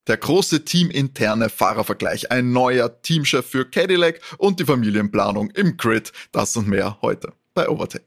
Der große teaminterne Fahrervergleich, ein neuer Teamchef für Cadillac und die Familienplanung im Grid. Das und mehr heute bei Overtake.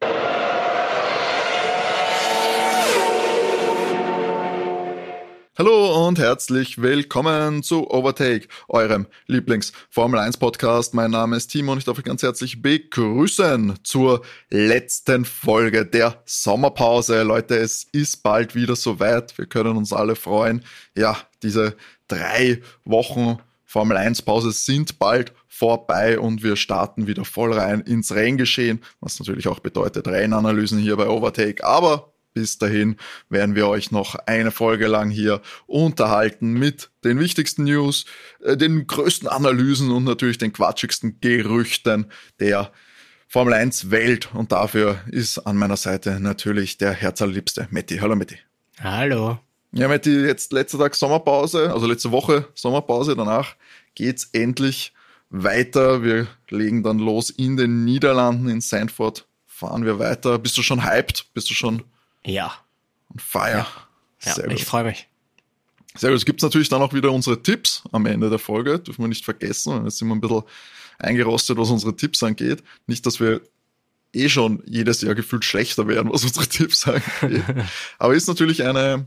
Hallo und herzlich willkommen zu Overtake, eurem Lieblings-Formel-1-Podcast. Mein Name ist Timo und ich darf euch ganz herzlich begrüßen zur letzten Folge der Sommerpause. Leute, es ist bald wieder soweit. Wir können uns alle freuen. Ja, diese 3 Wochen Formel-1-Pause sind bald vorbei und wir starten wieder voll rein ins Renngeschehen, was natürlich auch bedeutet Rennanalysen hier bei Overtake. Aber bis dahin werden wir euch noch eine Folge lang hier unterhalten mit den wichtigsten News, den größten Analysen und natürlich den quatschigsten Gerüchten der Formel 1 Welt. Und dafür ist an meiner Seite natürlich der herzallerliebste Matti. Hallo Matti. Hallo. Ja Matti, jetzt letzter Tag Sommerpause, also letzte Woche Sommerpause. Danach geht's endlich weiter. Wir legen dann los in den Niederlanden, in Zandvoort fahren wir weiter. Bist du schon hyped? Bist du schon... Ja. On fire. Ja, ich freue mich. Sehr gut. Es gibt natürlich dann auch wieder unsere Tipps am Ende der Folge. Dürfen wir nicht vergessen. Jetzt sind wir ein bisschen eingerostet, was unsere Tipps angeht. Nicht, dass wir schon jedes Jahr gefühlt schlechter werden, was unsere Tipps angeht. Aber ist natürlich eine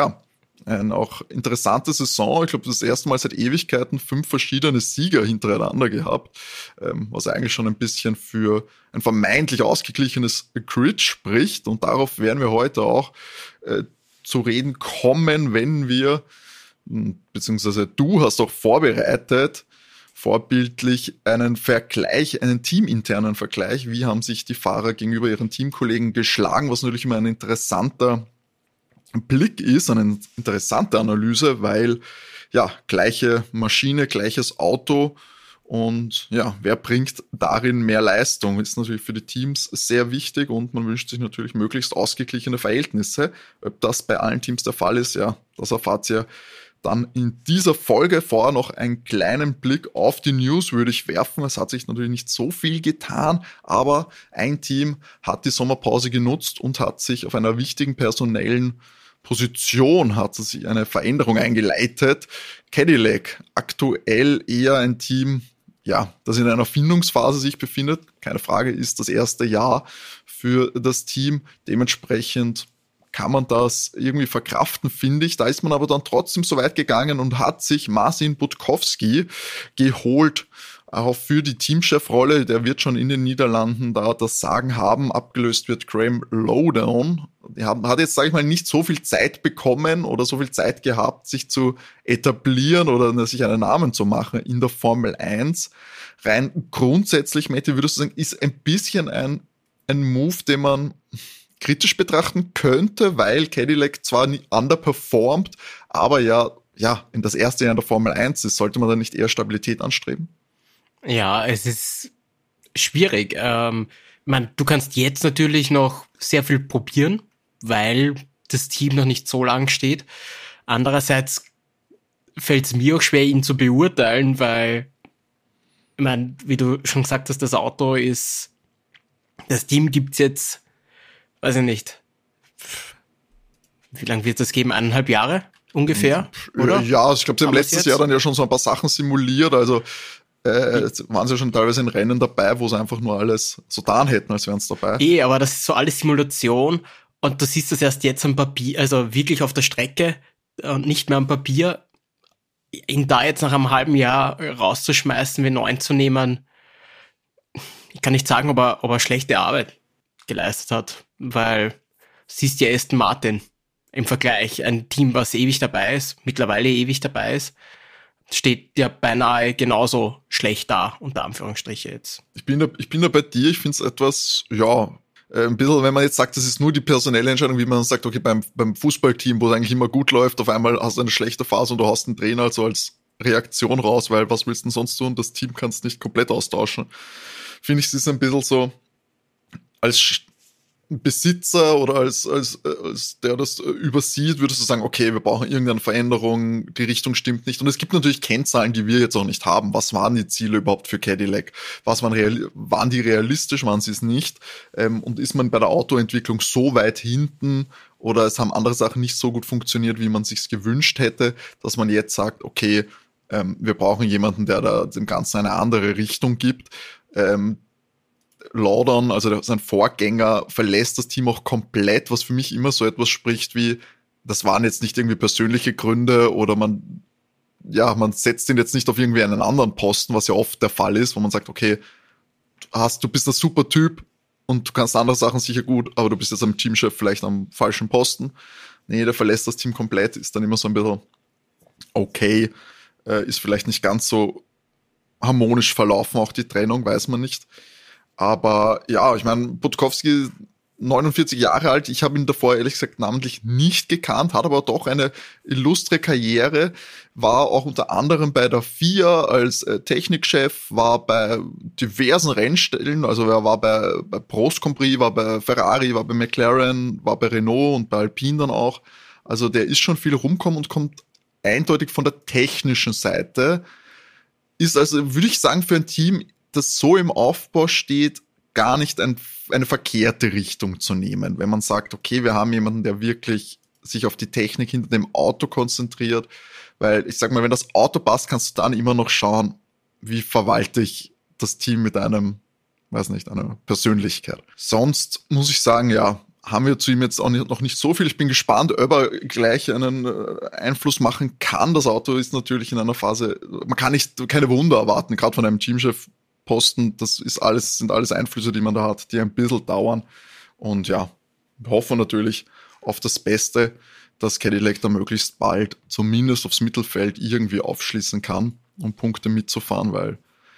auch interessante Saison. Ich glaube, das erste Mal seit Ewigkeiten 5 verschiedene Sieger hintereinander gehabt, was eigentlich schon ein bisschen für ein vermeintlich ausgeglichenes Grid spricht. Und darauf werden wir heute auch zu reden kommen, wenn wir, beziehungsweise du hast auch vorbereitet, vorbildlich einen Vergleich, einen teaminternen Vergleich. Wie haben sich die Fahrer gegenüber ihren Teamkollegen geschlagen, was natürlich immer ein interessanter Blick ist, eine interessante Analyse, weil ja, gleiche Maschine, gleiches Auto und ja, wer bringt darin mehr Leistung, ist natürlich für die Teams sehr wichtig und man wünscht sich natürlich möglichst ausgeglichene Verhältnisse. Ob das bei allen Teams der Fall ist, ja, das erfahrt ihr dann in dieser Folge. Vorher noch einen kleinen Blick auf die News würde ich werfen. Es hat sich natürlich nicht so viel getan, aber ein Team hat die Sommerpause genutzt und hat sich auf einer wichtigen personellen Position hat sich eine Veränderung eingeleitet. Cadillac, aktuell eher ein Team, ja, das in einer Findungsphase sich befindet. Keine Frage, ist das erste Jahr für das Team. Dementsprechend kann man das irgendwie verkraften, finde ich. Da ist man aber dann trotzdem so weit gegangen und hat sich Marcin Budkowski geholt, auch für die Teamchefrolle. Der wird schon in den Niederlanden da das Sagen haben. Abgelöst wird Graham Lowdown. Der hat jetzt, sage ich mal, nicht so viel Zeit bekommen oder so viel Zeit gehabt, sich zu etablieren oder sich einen Namen zu machen in der Formel 1. Rein grundsätzlich, Matti, würdest du sagen, ist ein bisschen ein Move, den man kritisch betrachten könnte, weil Cadillac zwar underperformt, aber ja, in das erste Jahr in der Formel 1 ist, sollte man da nicht eher Stabilität anstreben? Ja, es ist schwierig. Du kannst jetzt natürlich noch sehr viel probieren, weil das Team noch nicht so lang steht. Andererseits fällt es mir auch schwer, ihn zu beurteilen, weil, wie du schon gesagt hast, das Team gibt's jetzt, weiß ich nicht, wie lange wird das geben? 1,5 Jahre ungefähr, oder? Ja, ich glaube, sie haben letztes Jahr dann ja schon so ein paar Sachen simuliert, also waren sie schon teilweise in Rennen dabei, wo sie einfach nur alles so getan hätten, als wären sie dabei. Aber das ist so alles Simulation und du siehst das erst jetzt am Papier, also wirklich auf der Strecke und nicht mehr am Papier. Ihn da jetzt nach einem halben Jahr rauszuschmeißen, wie 9 zu nehmen, ich kann nicht sagen, ob er schlechte Arbeit geleistet hat, weil siehst ja Aston Martin im Vergleich, ein Team, was mittlerweile ewig dabei ist, steht ja beinahe genauso schlecht da, unter Anführungsstriche jetzt. Ich bin da bei dir, ich finde es etwas, ein bisschen, wenn man jetzt sagt, das ist nur die personelle Entscheidung, wie man sagt, okay, beim Fußballteam, wo es eigentlich immer gut läuft, auf einmal hast du eine schlechte Phase und du hast einen Trainer also als Reaktion raus, weil was willst du denn sonst tun? Das Team kannst nicht komplett austauschen. Finde ich, es ist ein bisschen so, als Besitzer oder als der das übersieht, würdest du sagen, okay, wir brauchen irgendeine Veränderung, die Richtung stimmt nicht. Und es gibt natürlich Kennzahlen, die wir jetzt auch nicht haben. Was waren die Ziele überhaupt für Cadillac? Waren die realistisch, waren sie es nicht? Und ist man bei der Autoentwicklung so weit hinten oder es haben andere Sachen nicht so gut funktioniert, wie man sich's gewünscht hätte, dass man jetzt sagt, okay, wir brauchen jemanden, der da dem Ganzen eine andere Richtung gibt. Laudon, also sein Vorgänger, verlässt das Team auch komplett, was für mich immer so etwas spricht wie, das waren jetzt nicht irgendwie persönliche Gründe oder man setzt ihn jetzt nicht auf irgendwie einen anderen Posten, was ja oft der Fall ist, wo man sagt, okay, du bist ein super Typ und du kannst andere Sachen sicher gut, aber du bist jetzt am Teamchef vielleicht am falschen Posten. Nee, der verlässt das Team komplett, ist dann immer so ein bisschen okay, ist vielleicht nicht ganz so harmonisch verlaufen, auch die Trennung, weiß man nicht. Aber ja, ich meine, Budkowski, 49 Jahre alt, ich habe ihn davor ehrlich gesagt namentlich nicht gekannt, hat aber doch eine illustre Karriere, war auch unter anderem bei der FIA als Technikchef, war bei diversen Rennstellen, also er war bei Prost Grand Prix, war bei Ferrari, war bei McLaren, war bei Renault und bei Alpine dann auch. Also der ist schon viel rumgekommen und kommt eindeutig von der technischen Seite. Ist also, würde ich sagen, für ein Team, das so im Aufbau steht, gar nicht eine verkehrte Richtung zu nehmen. Wenn man sagt, okay, wir haben jemanden, der wirklich sich auf die Technik hinter dem Auto konzentriert, weil ich sag mal, wenn das Auto passt, kannst du dann immer noch schauen, wie verwalte ich das Team mit einer Persönlichkeit. Sonst muss ich sagen, ja, haben wir zu ihm jetzt auch noch nicht so viel. Ich bin gespannt, ob er gleich einen Einfluss machen kann. Das Auto ist natürlich in einer Phase, man kann keine Wunder erwarten, gerade von einem Teamchef Posten, sind alles Einflüsse, die man da hat, die ein bisschen dauern. Und ja, wir hoffen natürlich auf das Beste, dass Cadillac da möglichst bald zumindest aufs Mittelfeld irgendwie aufschließen kann, um Punkte mitzufahren, weil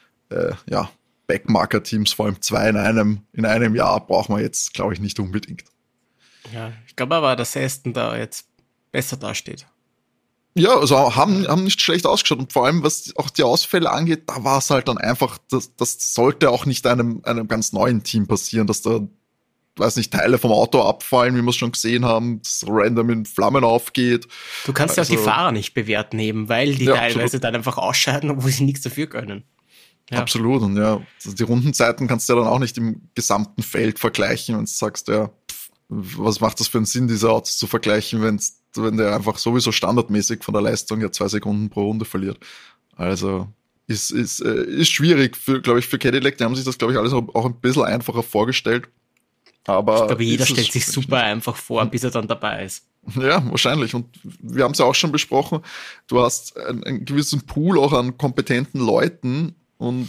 Backmarker-Teams, vor allem 2 in einem Jahr, brauchen wir jetzt, glaube ich, nicht unbedingt. Ja, ich glaube aber, dass Aston da jetzt besser dasteht. Ja, also haben nicht schlecht ausgeschaut und vor allem, was auch die Ausfälle angeht, da war es halt dann einfach, das sollte auch nicht einem ganz neuen Team passieren, dass da, weiß nicht, Teile vom Auto abfallen, wie wir es schon gesehen haben, dass random in Flammen aufgeht. Du kannst ja auch die Fahrer nicht bewerten eben, weil die teilweise absolut. Dann einfach ausscheiden, obwohl sie nichts dafür können. Ja. Absolut, und ja, die Rundenzeiten kannst du ja dann auch nicht im gesamten Feld vergleichen, wenn du sagst, ja, was macht das für einen Sinn, diese Autos zu vergleichen, wenn der einfach sowieso standardmäßig von der Leistung ja 2 Sekunden pro Runde verliert. Also ist schwierig, glaube ich, für Cadillac. Die haben sich das, glaube ich, alles auch ein bisschen einfacher vorgestellt. Aber ich glaube, jeder stellt sich super einfach vor, bis er dann dabei ist. Ja, wahrscheinlich. Und wir haben es ja auch schon besprochen. Du hast einen gewissen Pool auch an kompetenten Leuten und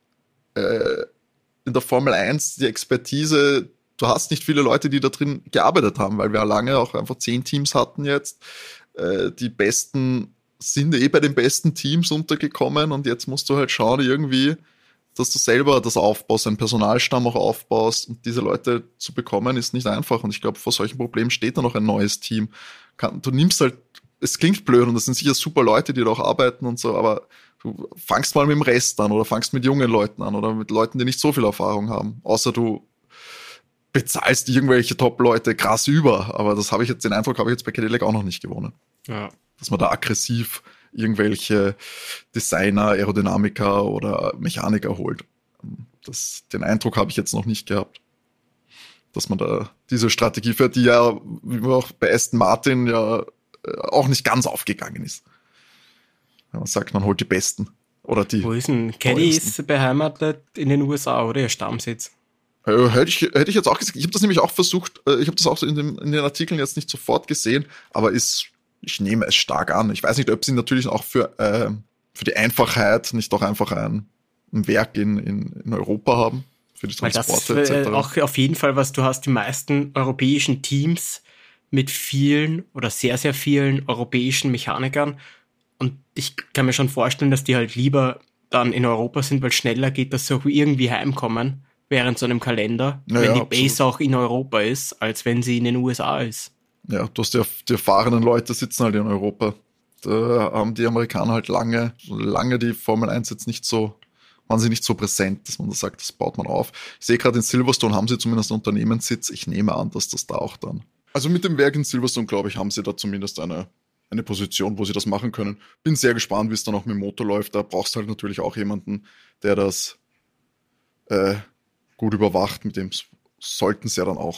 in der Formel 1 die Expertise. Du hast nicht viele Leute, die da drin gearbeitet haben, weil wir lange auch einfach 10 Teams hatten jetzt. Die Besten sind bei den besten Teams untergekommen und jetzt musst du halt schauen irgendwie, dass du selber das aufbaust, einen Personalstamm auch aufbaust und diese Leute zu bekommen ist nicht einfach und ich glaube, vor solchen Problemen steht da noch ein neues Team. Du nimmst halt, es klingt blöd und das sind sicher super Leute, die da auch arbeiten und so, aber du fangst mal mit dem Rest an oder fangst mit jungen Leuten an oder mit Leuten, die nicht so viel Erfahrung haben, außer du bezahlst irgendwelche Top-Leute krass über, aber den Eindruck habe ich jetzt bei Cadillac auch noch nicht gewonnen. Ja. Dass man da aggressiv irgendwelche Designer, Aerodynamiker oder Mechaniker holt. Den Eindruck habe ich jetzt noch nicht gehabt, dass man da diese Strategie fährt, die ja, wie man auch bei Aston Martin ja auch nicht ganz aufgegangen ist. Wenn man sagt, man holt die Besten. Oder die. Wo ist denn? Caddy ist beheimatet in den USA, oder? Ihr Stammsitz. Hätte ich jetzt auch gesagt. Ich habe das nämlich auch versucht, ich habe das auch in den Artikeln jetzt nicht sofort gesehen, aber ich nehme es stark an. Ich weiß nicht, ob sie natürlich auch für die Einfachheit nicht auch einfach ein Werk in Europa haben, für die Transporte etc. etc. Auch auf jeden Fall, was du hast, die meisten europäischen Teams mit vielen oder sehr, sehr vielen europäischen Mechanikern. Und ich kann mir schon vorstellen, dass die halt lieber dann in Europa sind, weil es schneller geht, dass sie auch irgendwie heimkommen während so einem Kalender, wenn die Base auch in Europa ist, als wenn sie in den USA ist. Ja, du hast die erfahrenen Leute sitzen halt in Europa. Da haben die Amerikaner halt lange die Formel 1 jetzt waren sie nicht so präsent, dass man da sagt, das baut man auf. Ich sehe gerade in Silverstone haben sie zumindest einen Unternehmenssitz. Ich nehme an, dass das da auch dann. Also mit dem Werk in Silverstone, glaube ich, haben sie da zumindest eine Position, wo sie das machen können. Bin sehr gespannt, wie es dann auch mit dem Motor läuft. Da brauchst du halt natürlich auch jemanden, der das gut überwacht. Mit dem sollten sie ja dann auch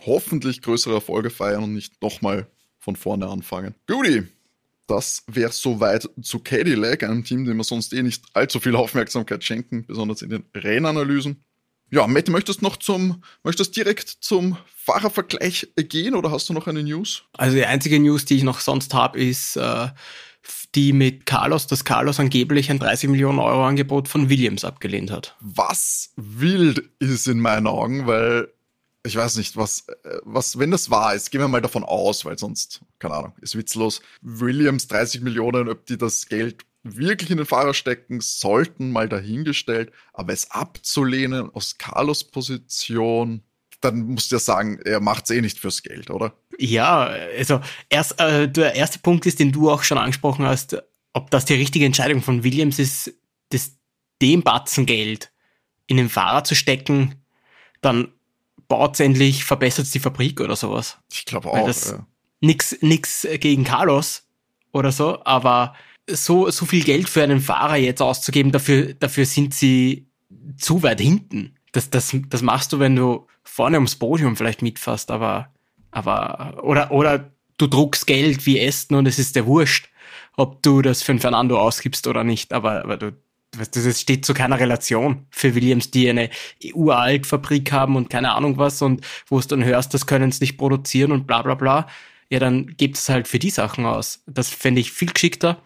hoffentlich größere Erfolge feiern und nicht nochmal von vorne anfangen. Guti, das wäre soweit zu Cadillac, einem Team, dem wir sonst nicht allzu viel Aufmerksamkeit schenken, besonders in den Rennanalysen. Ja, Matti, möchtest direkt zum Fahrervergleich gehen oder hast du noch eine News? Also die einzige News, die ich noch sonst habe, ist die mit Carlos, dass Carlos angeblich ein 30 Millionen Euro Angebot von Williams abgelehnt hat. Was wild ist in meinen Augen, weil ich weiß nicht, was, wenn das wahr ist, gehen wir mal davon aus, weil sonst, keine Ahnung, ist witzlos. Williams 30 Millionen, ob die das Geld wirklich in den Fahrer stecken sollten, mal dahingestellt, aber es abzulehnen aus Carlos Position, dann musst du ja sagen, er macht's eh nicht fürs Geld, oder? Ja, also der erste Punkt ist, den du auch schon angesprochen hast, ob das die richtige Entscheidung von Williams ist, dem Batzen Geld in den Fahrer zu stecken, dann baut's endlich, verbessert's die Fabrik oder sowas. Ich glaube auch. Ja. Nix gegen Carlos oder so, aber so viel Geld für einen Fahrer jetzt auszugeben, dafür sind sie zu weit hinten. Das machst du, wenn du vorne ums Podium vielleicht mitfährst, aber oder du druckst Geld wie Aston und es ist dir wurscht, ob du das für einen Fernando ausgibst oder nicht, aber das steht zu keiner Relation für Williams, die eine uralt Fabrik haben und keine Ahnung was und wo es dann hörst, das können sie nicht produzieren und bla bla bla. Ja, dann gibt es halt für die Sachen aus. Das fände ich viel geschickter.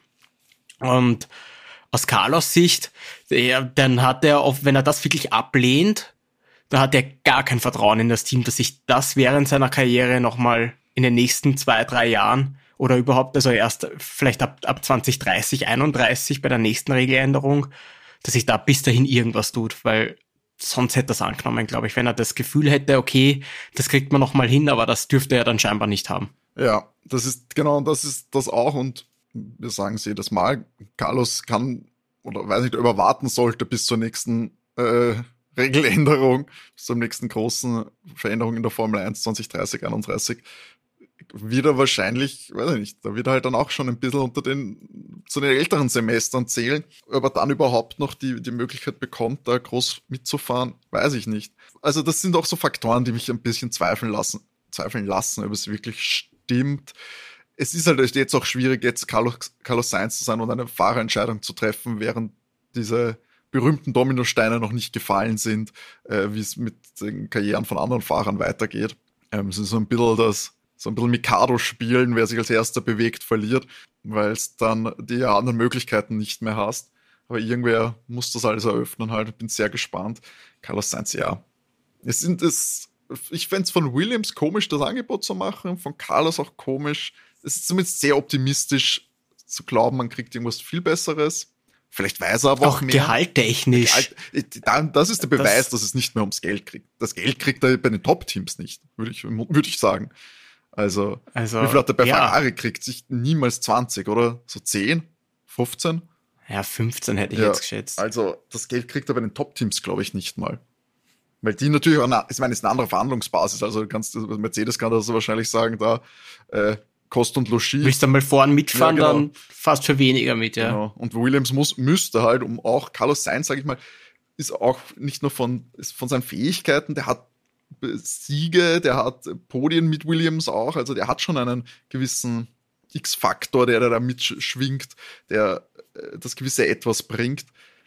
Und aus Carlos Sicht, dann hat er, wenn er das wirklich ablehnt, da hat er gar kein Vertrauen in das Team, dass sich das während seiner Karriere nochmal in den nächsten 2-3 Jahren oder überhaupt, also erst vielleicht ab 2030, 31 bei der nächsten Regeländerung, dass sich da bis dahin irgendwas tut, weil sonst hätte er es angenommen, glaube ich, wenn er das Gefühl hätte, okay, das kriegt man nochmal hin, aber das dürfte er dann scheinbar nicht haben. Ja, das ist das auch und wir sagen es jedes Mal, Carlos kann, oder weiß nicht, ob er warten sollte bis zur nächsten Regeländerung, bis zur nächsten großen Veränderung in der Formel 1 2030, 31, wieder wahrscheinlich, weiß ich nicht, da wird er halt dann auch schon ein bisschen zu den älteren Semestern zählen. Ob er dann überhaupt noch die Möglichkeit bekommt, da groß mitzufahren, weiß ich nicht. Also das sind auch so Faktoren, die mich ein bisschen zweifeln lassen, ob es wirklich stimmt. Es ist halt jetzt auch schwierig, jetzt Carlos Sainz zu sein und eine Fahrerentscheidung zu treffen, während diese berühmten Dominosteine noch nicht gefallen sind, wie es mit den Karrieren von anderen Fahrern weitergeht. Es ist so ein bisschen Mikado spielen, wer sich als erster bewegt, verliert, weil es dann die anderen Möglichkeiten nicht mehr hast. Aber irgendwer muss das alles eröffnen halt. Ich bin sehr gespannt. Carlos Sainz, ja. Ich fände es von Williams komisch, das Angebot zu machen, von Carlos auch komisch. Es ist zumindest sehr optimistisch zu glauben, man kriegt irgendwas viel Besseres. Vielleicht weiß er aber auch mehr. Gehalttechnisch. Das ist der Beweis, dass es nicht mehr ums Geld kriegt. Das Geld kriegt er bei den Top-Teams nicht, würde ich sagen. Also wie viel hat er bei Ferrari kriegt? Sich niemals 20, oder? So 10? 15? Ja, 15 hätte ich jetzt geschätzt. Also das Geld kriegt er bei den Top-Teams, glaube ich, nicht mal. Weil die natürlich auch, ich meine, es ist eine andere Verhandlungsbasis. Also Mercedes kann das wahrscheinlich sagen, da Kost und Logis. Willst du mal vorne mitfahren, ja, genau. Dann fast für weniger mit, ja. Genau. Und Williams müsste halt, um auch Carlos Sainz, sage ich mal, ist auch nicht nur von seinen Fähigkeiten, der hat Siege, der hat Podien mit Williams auch, also der hat schon einen gewissen X-Faktor, der da mitschwingt, der das gewisse Etwas bringt.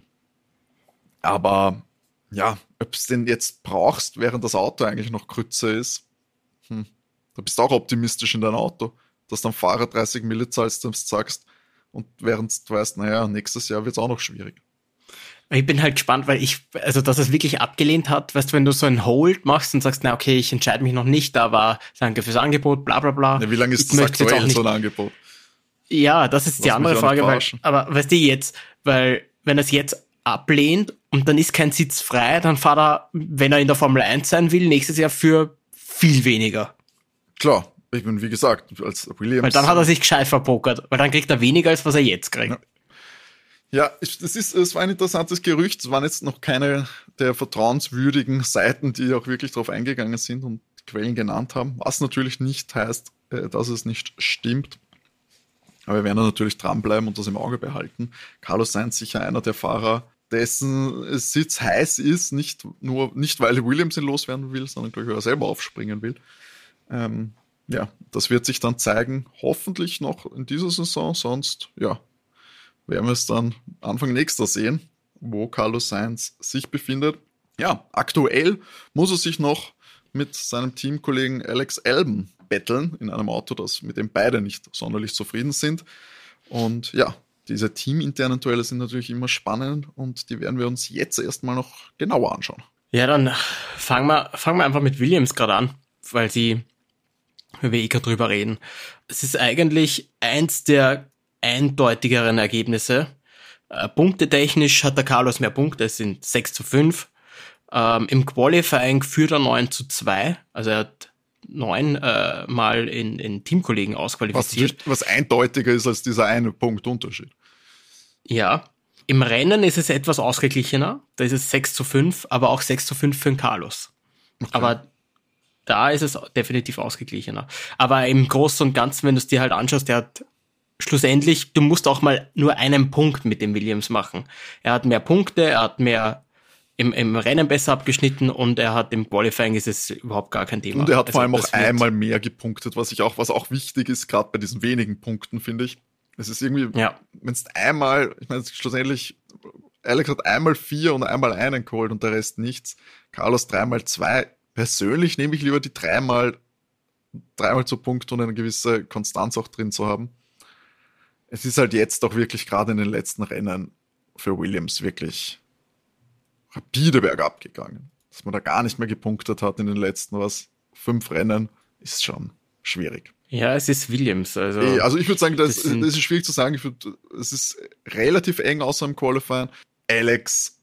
Aber ja, ob es den jetzt brauchst, während das Auto eigentlich noch Krütze ist, da bist du auch optimistisch in dein Auto, dass dann Fahrer 30 Mille zahlst, du sagst, und während du weißt, naja, nächstes Jahr wird es auch noch schwierig. Ich bin halt gespannt, weil dass es wirklich abgelehnt hat, weißt du, wenn du so ein Hold machst und sagst, na okay, ich entscheide mich noch nicht, aber danke fürs Angebot, bla bla bla. Ja, wie lange ist das aktuell, so ein Angebot? Ja, das ist die andere Frage, aber weißt du jetzt, weil wenn er es jetzt ablehnt und dann ist kein Sitz frei, dann fahrt er, wenn er in der Formel 1 sein will, nächstes Jahr für viel weniger. Klar, ich bin, wie gesagt, als Williams. Weil dann hat er sich gescheit verpokert, weil dann kriegt er weniger, als was er jetzt kriegt. Ja, es war ein interessantes Gerücht. Es waren jetzt noch keine der vertrauenswürdigen Seiten, die auch wirklich darauf eingegangen sind und Quellen genannt haben. Was natürlich nicht heißt, dass es nicht stimmt. Aber wir werden natürlich dranbleiben und das im Auge behalten. Carlos Sainz sicher einer der Fahrer, dessen Sitz heiß ist, nicht weil Williams ihn loswerden will, sondern glaube ich, weil er selber aufspringen will. Das wird sich dann zeigen, hoffentlich noch in dieser Saison, sonst werden wir es dann Anfang nächster sehen, wo Carlos Sainz sich befindet. Ja, aktuell muss er sich noch mit seinem Teamkollegen Alex Albon betteln in einem Auto, mit dem beide nicht sonderlich zufrieden sind. Und ja, diese teaminternen Duelle sind natürlich immer spannend und die werden wir uns jetzt erstmal noch genauer anschauen. Ja, dann fangen wir einfach mit Williams gerade an, weil wir gerade drüber reden. Es ist eigentlich eins der eindeutigeren Ergebnisse. Punktetechnisch hat der Carlos mehr Punkte, es sind 6:5. Im Qualifying führt er 9:2, also er hat 9 Mal in Teamkollegen ausqualifiziert. Was eindeutiger ist als dieser eine Punkt Unterschied. Ja, im Rennen ist es etwas ausgeglichener, da ist es 6:5, aber auch 6:5 für den Carlos. Okay. Aber da ist es definitiv ausgeglichener. Aber im Großen und Ganzen, wenn du es dir halt anschaust, der hat schlussendlich, du musst auch mal nur einen Punkt mit dem Williams machen. Er hat mehr Punkte, er hat mehr im Rennen besser abgeschnitten und er hat im Qualifying ist es überhaupt gar kein Thema. Und er hat vor allem auch einmal mehr gepunktet, was auch wichtig ist, gerade bei diesen wenigen Punkten, finde ich. Es ist irgendwie, wenn es einmal, ich meine, schlussendlich, Alex hat einmal 4 und einmal einen geholt und der Rest nichts. Carlos 3x2. Persönlich nehme ich lieber die dreimal zu Punkt und eine gewisse Konstanz auch drin zu haben. Es ist halt jetzt auch wirklich gerade in den letzten Rennen für Williams wirklich rapide bergab gegangen. Dass man da gar nicht mehr gepunktet hat in den letzten 5 Rennen, ist schon schwierig. Ja, es ist Williams. Also ich würde sagen, das ist schwierig zu sagen. Es ist relativ eng außer im Qualifying. Alex,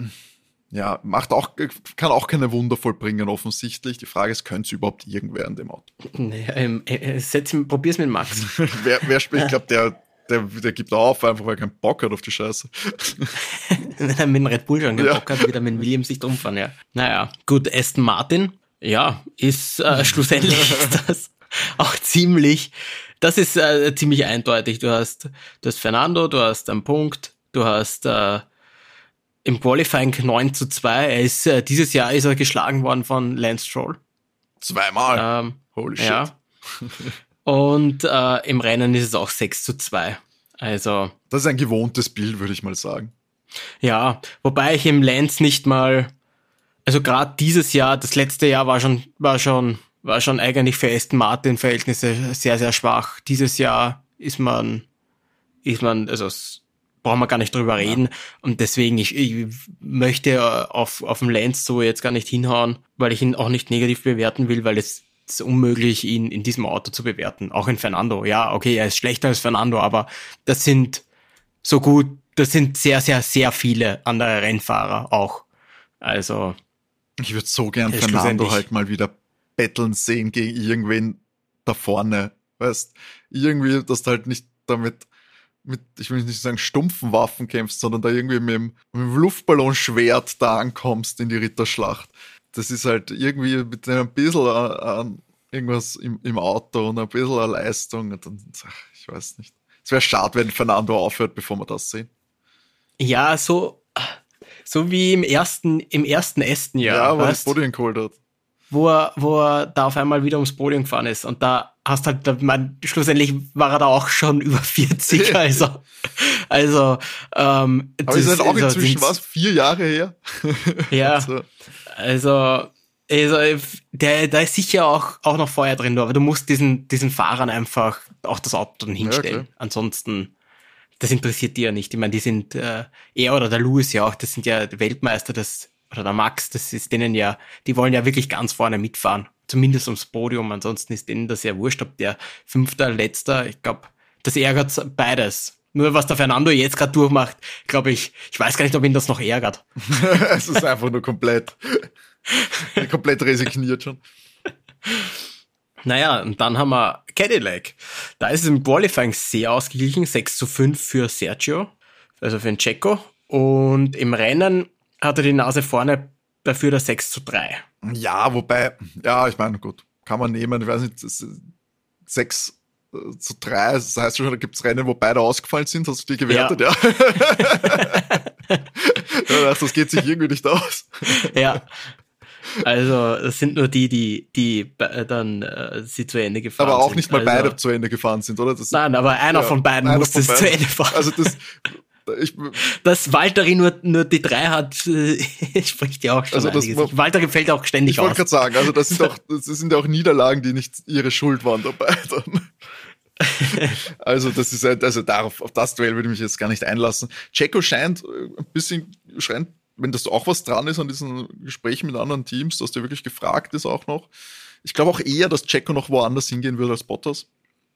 kann auch keine Wunder vollbringen, offensichtlich. Die Frage ist, könnte es überhaupt irgendwer in dem Auto? Probier's mit Max. wer spielt? Ich glaube, der gibt auf, einfach weil er keinen Bock hat auf die Scheiße. Wenn er mit dem Red Bull schon keinen Bock hat, wird er mit Williams nicht rumfahren, ja. Naja, gut, Aston Martin, ist schlussendlich das auch ziemlich eindeutig. Du hast Fernando, du hast einen Punkt, du hast im Qualifying 9:2. Dieses Jahr ist er geschlagen worden von Lance Stroll. 2-mal. Holy shit. Ja. Und im Rennen ist es auch 6:2. Also. Das ist ein gewohntes Bild, würde ich mal sagen. Ja, wobei ich im Lance nicht mal, also gerade dieses Jahr, das letzte Jahr war schon eigentlich für Aston Martin Verhältnisse sehr, sehr schwach. Dieses Jahr ist man, also brauchen wir gar nicht drüber reden. Und deswegen, ich möchte auf den Lance so jetzt gar nicht hinhauen, weil ich ihn auch nicht negativ bewerten will, weil es ist unmöglich, ihn in diesem Auto zu bewerten. Auch in Fernando. Ja, okay, er ist schlechter als Fernando, aber das sind sehr, sehr, sehr viele andere Rennfahrer auch. Also. Ich würde so gern Fernando halt mal wieder betteln sehen gegen irgendwen da vorne. Weißt, irgendwie, dass du halt nicht damit ich will nicht sagen stumpfen Waffen kämpfst, sondern da irgendwie mit dem Luftballonschwert da ankommst in die Ritterschlacht. Das ist halt irgendwie mit ein bisschen an irgendwas im Auto und ein bisschen an Leistung. Und dann, ich weiß nicht. Es wäre schade, wenn Fernando aufhört, bevor wir das sehen. Ja, so wie im ersten Aston-Jahr. Ja, weil das Podium geholt hat. Wo er da auf einmal wieder ums Podium gefahren ist. Und da hast halt, schlussendlich war er da auch schon über 40. Aber ist halt auch inzwischen 4 Jahre her? Ja. Also da ist sicher auch noch Feuer drin, aber du musst diesen Fahrern einfach auch das Auto dann hinstellen. Ja, ansonsten, das interessiert die ja nicht. Ich meine, die sind, er oder der Lewis ja auch, das sind ja Weltmeister, oder der Max, das ist denen ja, die wollen ja wirklich ganz vorne mitfahren. Zumindest ums Podium, ansonsten ist denen das ja wurscht, ob der 5., Letzter, ich glaube, das ärgert beides. Nur was der Fernando jetzt gerade durchmacht, glaube ich weiß gar nicht, ob ihn das noch ärgert. Es ist einfach nur komplett resigniert schon. Naja, und dann haben wir Cadillac. Da ist es im Qualifying sehr ausgeglichen, 6:5 für Sergio, also für den Checo. Und im Rennen hat er die Nase vorne, dafür der 6:3. Ja, wobei, ich meine, gut, kann man nehmen, ich weiß nicht, 6:3, das heißt schon, da gibt es Rennen, wo beide ausgefallen sind, hast du die gewertet, ja. Ja, das geht sich irgendwie nicht aus. Ja. Also, das sind nur die dann sie zu Ende gefahren sind. Aber auch nicht mal also, beide zu Ende gefahren sind, oder? Nein, aber einer von beiden musste es zu Ende fahren. Also dass Valtteri nur die 3 hat, spricht ja auch schon einiges. Valtteri fällt auch ständig aus. Ich wollte gerade sagen, also das sind ja auch Niederlagen, die nicht ihre Schuld waren dabei. Also auf das Duell würde ich mich jetzt gar nicht einlassen. Checo scheint ein bisschen, wenn das auch was dran ist an diesen Gesprächen mit anderen Teams, dass der wirklich gefragt ist auch noch. Ich glaube auch eher, dass Checo noch woanders hingehen würde als Bottas.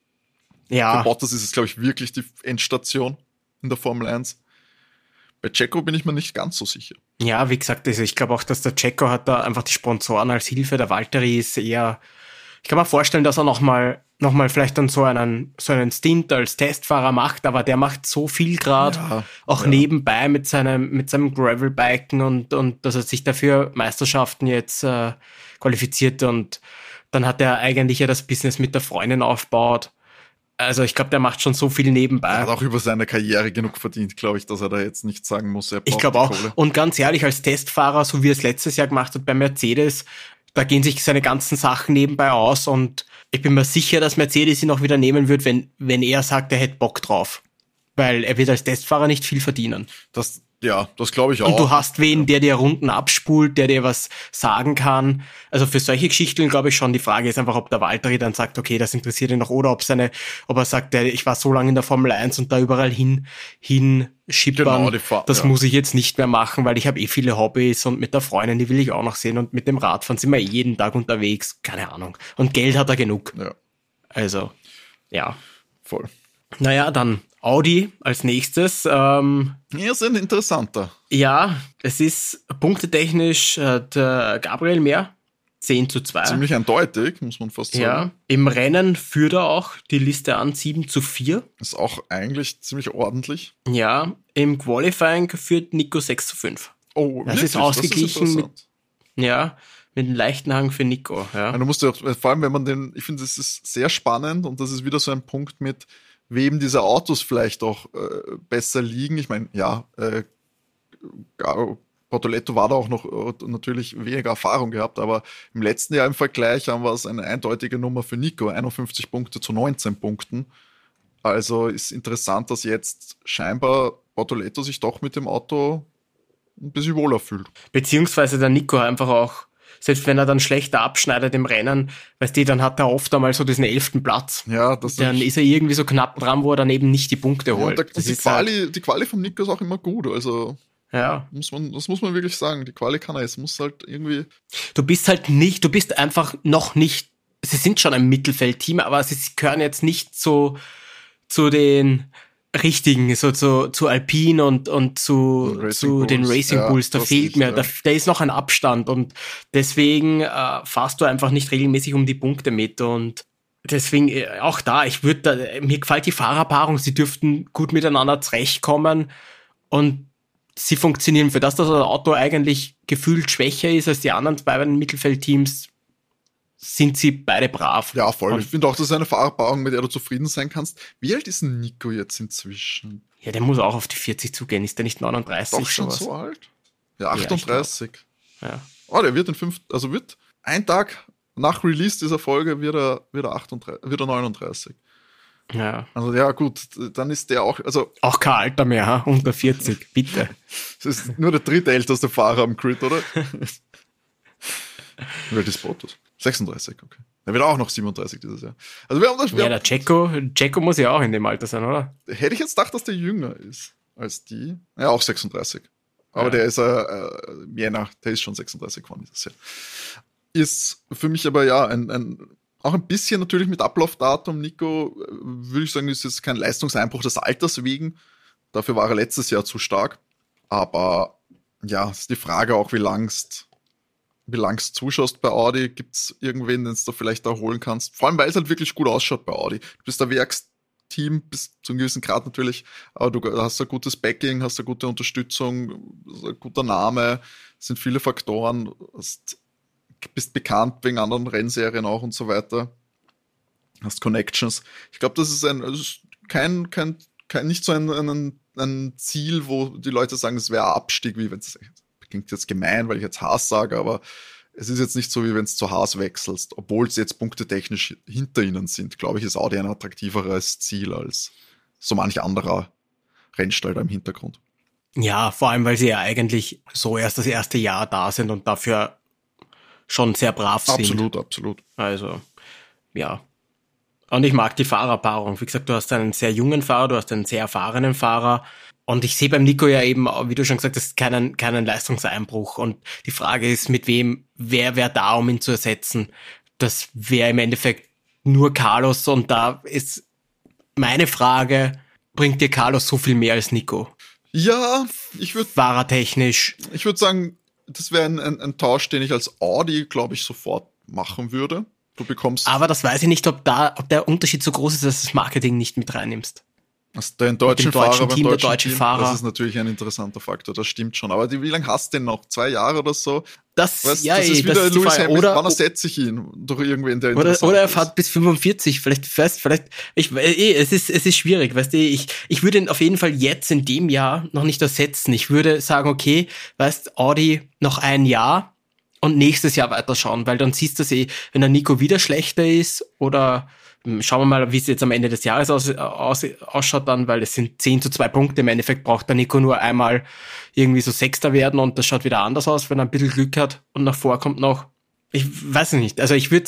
Ja. Für Bottas ist es, glaube ich, wirklich die Endstation in der Formel 1. Bei Checo bin ich mir nicht ganz so sicher. Ja, wie gesagt, also ich glaube auch, dass der Checo hat da einfach die Sponsoren als Hilfe. Der Valtteri ist eher, ich kann mir vorstellen, dass er noch mal vielleicht dann so einen Stint als Testfahrer macht, aber der macht so viel gerade, nebenbei mit seinem Gravelbiken und dass er sich dafür Meisterschaften jetzt qualifiziert und dann hat er eigentlich ja das Business mit der Freundin aufgebaut. Also ich glaube, der macht schon so viel nebenbei. Er hat auch über seine Karriere genug verdient, glaube ich, dass er da jetzt nicht sagen muss, er braucht ich glaube auch. Kohle. Und ganz ehrlich, als Testfahrer, so wie er es letztes Jahr gemacht hat bei Mercedes, da gehen sich seine ganzen Sachen nebenbei aus und ich bin mir sicher, dass Mercedes ihn auch wieder nehmen wird, wenn er sagt, er hätte Bock drauf. Weil er wird als Testfahrer nicht viel verdienen. Das glaube ich auch. Und du hast wen, der dir Runden abspult, der dir was sagen kann. Also für solche Geschichten glaube ich schon. Die Frage ist einfach, ob der Valtteri dann sagt, okay, das interessiert ihn noch, oder ob er sagt, ich war so lange in der Formel 1 und da überall hinschippern. Genau, das muss ich jetzt nicht mehr machen, weil ich habe viele Hobbys und mit der Freundin, die will ich auch noch sehen und mit dem Radfahren sind wir jeden Tag unterwegs. Keine Ahnung. Und Geld hat er genug. Ja. Also, ja. Voll. Naja, dann Audi als nächstes. Wir sind interessanter. Ja, es ist punktetechnisch der Gabriel mehr. 10:2. Ziemlich eindeutig, muss man fast sagen. Ja, im Rennen führt er auch die Liste an, 7:4. Ist auch eigentlich ziemlich ordentlich. Ja, im Qualifying führt Nico 6:5. Oh, das ist ausgeglichen mit einem leichten Hang für Nico. Ja. Du musst ja auch, vor allem, ich finde, das ist sehr spannend und das ist wieder so ein Punkt mit, wem diese Autos vielleicht auch besser liegen. Ich meine, Bortoletto war da auch noch natürlich weniger Erfahrung gehabt, aber im letzten Jahr im Vergleich haben wir es eine eindeutige Nummer für Nico, 51 Punkte zu 19 Punkten. Also ist interessant, dass jetzt scheinbar Bortoletto sich doch mit dem Auto ein bisschen wohler fühlt. Beziehungsweise der Nico einfach auch, selbst wenn er dann schlechter abschneidet im Rennen, dann hat er oft einmal so diesen 11. Platz. Ja, dann ist er irgendwie so knapp dran, wo er dann eben nicht die Punkte holt. Die Quali vom Nico ist auch immer gut, also ja. Das muss man wirklich sagen. Die Quali kann er, es muss halt irgendwie. Du bist einfach noch nicht, sie sind schon ein Mittelfeldteam, aber sie gehören jetzt nicht zu den richtigen, so zu Alpine und zu den Racing Bulls. Da fehlt mir, da ist noch ein Abstand und deswegen fahrst du einfach nicht regelmäßig um die Punkte mit und deswegen auch da, mir gefällt die Fahrerpaarung, sie dürften gut miteinander zurechtkommen und sie funktionieren. Für das Auto eigentlich gefühlt schwächer ist als die anderen beiden Mittelfeldteams, sind sie beide brav. Ja, voll. Und ich finde auch, das ist eine Fahrerpaarung, mit der du zufrieden sein kannst. Wie alt ist denn Nico jetzt inzwischen? Ja, der muss auch auf die 40 zugehen. Ist der nicht 39? Doch schon so alt? Ja, 38. Ja. Oh, der wird wird ein Tag nach Release dieser Folge wird er 39. Ja. Also ja, gut, dann ist der auch, also auch kein Alter mehr, unter 40, bitte. Das ist nur der drittälteste Fahrer am Grid, oder? Wie alt ist Bottas? 36, okay. Der wird auch noch 37 dieses Jahr. Also der Checo muss ja auch in dem Alter sein, oder? Hätte ich jetzt gedacht, dass der jünger ist als die. Ja, auch 36. Aber der ist Jänner, der ist schon 36 geworden dieses Jahr. Ist für mich aber auch ein bisschen natürlich mit Ablaufdatum. Nico, würde ich sagen, ist jetzt kein Leistungseinbruch des Alters wegen. Dafür war er letztes Jahr zu stark. Aber ja, ist die Frage auch, wie langst zuschaust bei Audi. Gibt es irgendwen, den du vielleicht erholen kannst? Vor allem, weil es halt wirklich gut ausschaut bei Audi. Du bist der Werksteam, bis zu einem gewissen Grad natürlich, aber du hast ein gutes Backing, hast eine gute Unterstützung, ein guter Name, es sind viele Faktoren, bist bekannt wegen anderen Rennserien auch und so weiter. Hast Connections. Ich glaube, das ist nicht so ein ein Ziel, wo die Leute sagen, es wäre ein Abstieg, wie wenn es klingt jetzt gemein, weil ich jetzt Haas sage, aber es ist jetzt nicht so, wie wenn es zu Haas wechselst, obwohl es jetzt punktetechnisch hinter ihnen sind, glaube ich, ist Audi ein attraktiveres Ziel als so manch anderer Rennstall da im Hintergrund. Ja, vor allem, weil sie ja eigentlich so erst das erste Jahr da sind und dafür schon sehr brav sind. Absolut. Also, ja. Und ich mag die Fahrerpaarung. Wie gesagt, du hast einen sehr jungen Fahrer, du hast einen sehr erfahrenen Fahrer. Und ich sehe beim Nico ja eben, wie du schon gesagt hast, keinen Leistungseinbruch. Und die Frage ist, mit wem, wer wäre da, um ihn zu ersetzen? Das wäre im Endeffekt nur Carlos. Und da ist meine Frage, bringt dir Carlos so viel mehr als Nico? Ja, ich würde fahrertechnisch. Ich würde sagen, das wäre ein Tausch, den ich als Audi, glaube ich, sofort machen würde. Du bekommst. Aber das weiß ich nicht, ob der Unterschied so groß ist, dass du das Marketing nicht mit reinnimmst. Also den deutschen Fahrer Team, der deutsche Fahrer. Das ist natürlich ein interessanter Faktor, das stimmt schon. Aber wie lange hast du denn noch? 2 Jahre oder so? Das ist wieder das Lewis Hamilton. Oder, wann ersetze ich ihn? Durch irgendwen, der oder er fährt bis 45. Es ist schwierig, weißt du, ich würde ihn auf jeden Fall jetzt in dem Jahr noch nicht ersetzen. Ich würde sagen, okay, weißt, Audi noch 1 Jahr und nächstes Jahr weiterschauen, weil dann siehst du wenn der Nico wieder schlechter ist oder schauen wir mal, wie es jetzt am Ende des Jahres ausschaut dann, weil es sind 10-2 Punkte. Im Endeffekt braucht der Nico nur einmal irgendwie so Sechster werden und das schaut wieder anders aus, wenn er ein bisschen Glück hat und nach vorkommt noch. Ich weiß nicht. Also ich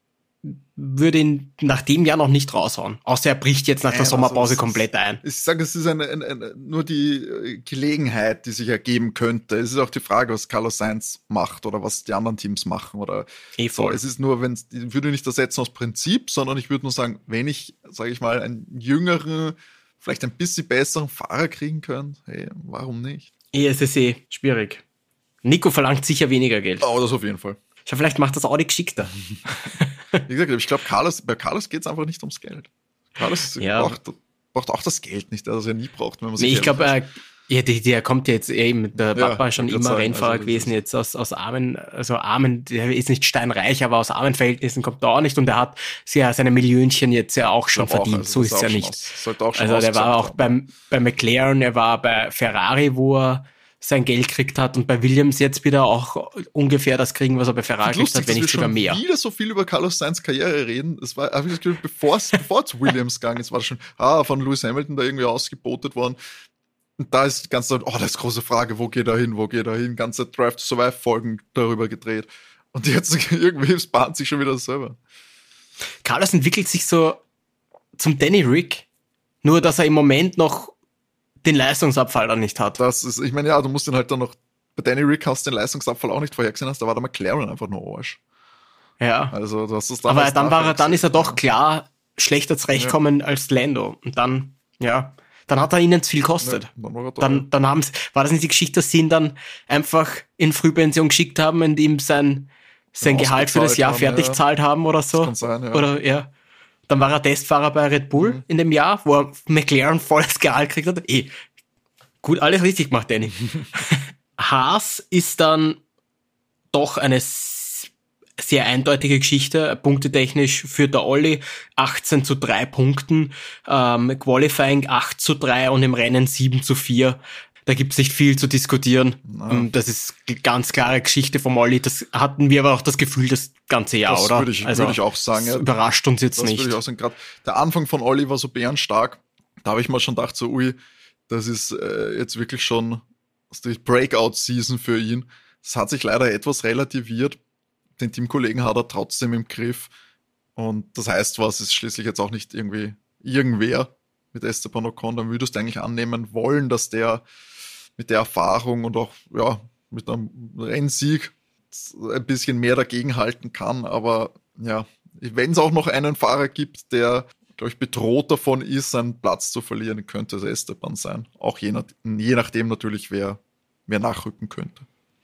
würde ihn nach dem Jahr noch nicht raushauen. Außer er bricht jetzt nach der Sommerpause komplett ein. Ich sage, es ist nur die Gelegenheit, die sich ergeben könnte. Es ist auch die Frage, was Carlos Sainz macht oder was die anderen Teams machen. Oder so. Es ist nur, ich würde nicht ersetzen aus Prinzip, sondern ich würde nur sagen, wenn ich, sage ich mal, einen jüngeren, vielleicht ein bisschen besseren Fahrer kriegen könnte, hey, warum nicht? Es ist schwierig. Nico verlangt sicher weniger Geld. Oh, das auf jeden Fall. Schau, vielleicht macht das Audi geschickter. Wie gesagt, ich glaube, bei Carlos geht es einfach nicht ums Geld. Carlos braucht auch das Geld nicht, das er nie braucht, wenn man sich. Ich glaube, der kommt jetzt eben, der Papa ist schon immer Rennfahrer gewesen, jetzt aus armen, der ist nicht steinreich, aber aus armen Verhältnissen kommt er auch nicht und er hat seine Millionchen jetzt ja auch schon verdient, also so ist es ja nicht. Also der war auch bei McLaren, er war bei Ferrari, wo er sein Geld gekriegt hat und bei Williams jetzt wieder auch ungefähr das kriegen, was er bei Ferrari gekriegt hat, wenn nicht sogar mehr. Wieder so viel über Carlos Sainz Karriere reden. Es war, habe ich das Gefühl, bevor es zu Williams gegangen ist, war das schon von Lewis Hamilton da irgendwie ausgebotet worden. Und da ist die ganze Zeit, das ist große Frage, wo geht er hin? Ganze Drive to Survive Folgen darüber gedreht. Und jetzt irgendwie bahnt sich schon wieder selber. Carlos entwickelt sich so zum Danny Rick, nur dass er im Moment noch den Leistungsabfall dann nicht hat. Das ist, ich meine, du musst den halt dann noch, bei Danny Rick hast du den Leistungsabfall auch nicht vorhergesehen, da war der McLaren einfach nur Arsch. Ja. Also, du hast es aber dann ist er doch klar schlechter zurechtkommen als Lando. Und dann hat er ihnen zu viel gekostet. Ja, dann war das nicht die Geschichte, dass sie ihn dann einfach in Frühpension geschickt haben und ihm sein Gehalt für das Jahr fertig gezahlt haben oder so. Das kann sein, ja. Oder dann war er Testfahrer bei Red Bull in dem Jahr, wo er McLaren volles Gehalt gekriegt hat. Gut, alles richtig gemacht, Danny. Haas ist dann doch eine sehr eindeutige Geschichte. Punktetechnisch führt der Olli 18-3 Punkten, Qualifying 8-3 und im Rennen 7-4. Da gibt's nicht viel zu diskutieren. No. Das ist die ganz klare Geschichte vom Olli. Das hatten wir aber auch das Gefühl das ganze Jahr, das oder? Würde ich auch sagen. Das überrascht uns jetzt nicht. Das würde ich auch sagen. Gerade der Anfang von Olli war so bärenstark. Da habe ich mal schon gedacht, so, das ist jetzt wirklich schon die Breakout-Season für ihn. Das hat sich leider etwas relativiert. Den Teamkollegen hat er trotzdem im Griff. Und das heißt was, ist schließlich jetzt auch nicht irgendwer mit Esteban Ocon. Dann würdest du eigentlich annehmen wollen, dass der mit der Erfahrung und auch mit einem Rennsieg ein bisschen mehr dagegen halten kann. Aber wenn es auch noch einen Fahrer gibt, der, glaube ich, bedroht davon ist, seinen Platz zu verlieren, könnte es Esteban sein. Auch je nachdem natürlich, wer nachrücken könnte.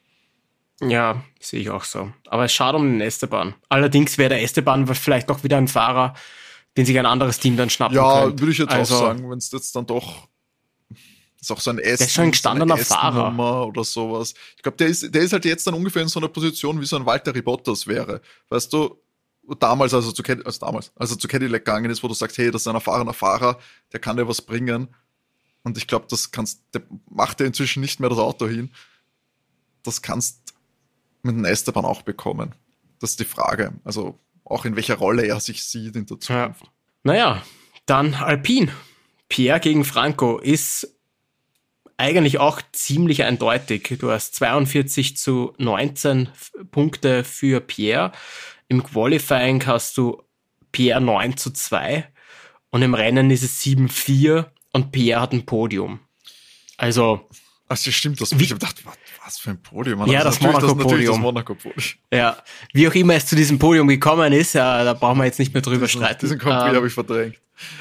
Ja, sehe ich auch so. Aber es schade um den Esteban. Allerdings wäre der Esteban vielleicht doch wieder ein Fahrer, den sich ein anderes Team dann schnappen könnte. Ja, würde ich jetzt auch sagen, wenn es jetzt dann doch ist auch so ein S. Der ist schon ein gestandener Fahrer. Oder sowas. Ich glaube, der ist halt jetzt dann ungefähr in so einer Position, wie so ein Valtteri Bottas wäre. Weißt du, damals, als er zu Cadillac gegangen ist, wo du sagst, hey, das ist ein erfahrener Fahrer, der kann dir was bringen. Und ich glaube, der macht ja inzwischen nicht mehr das Auto hin. Das kannst mit dem Esteban auch bekommen. Das ist die Frage. Also auch in welcher Rolle er sich sieht in der Zukunft. Ja. Naja, dann Alpine. Pierre gegen Franco ist eigentlich auch ziemlich eindeutig. Du hast 42-19 Punkte für Pierre. Im Qualifying hast du Pierre 9-2 und im Rennen ist es 7-4 und Pierre hat ein Podium. Also. Ach, das stimmt, das ich gedacht, was für ein Podium. Ja, das Monaco-Podium. Ja, wie auch immer es zu diesem Podium gekommen ist, da brauchen wir jetzt nicht mehr drüber streiten. Diesen Compris habe ich verdrängt.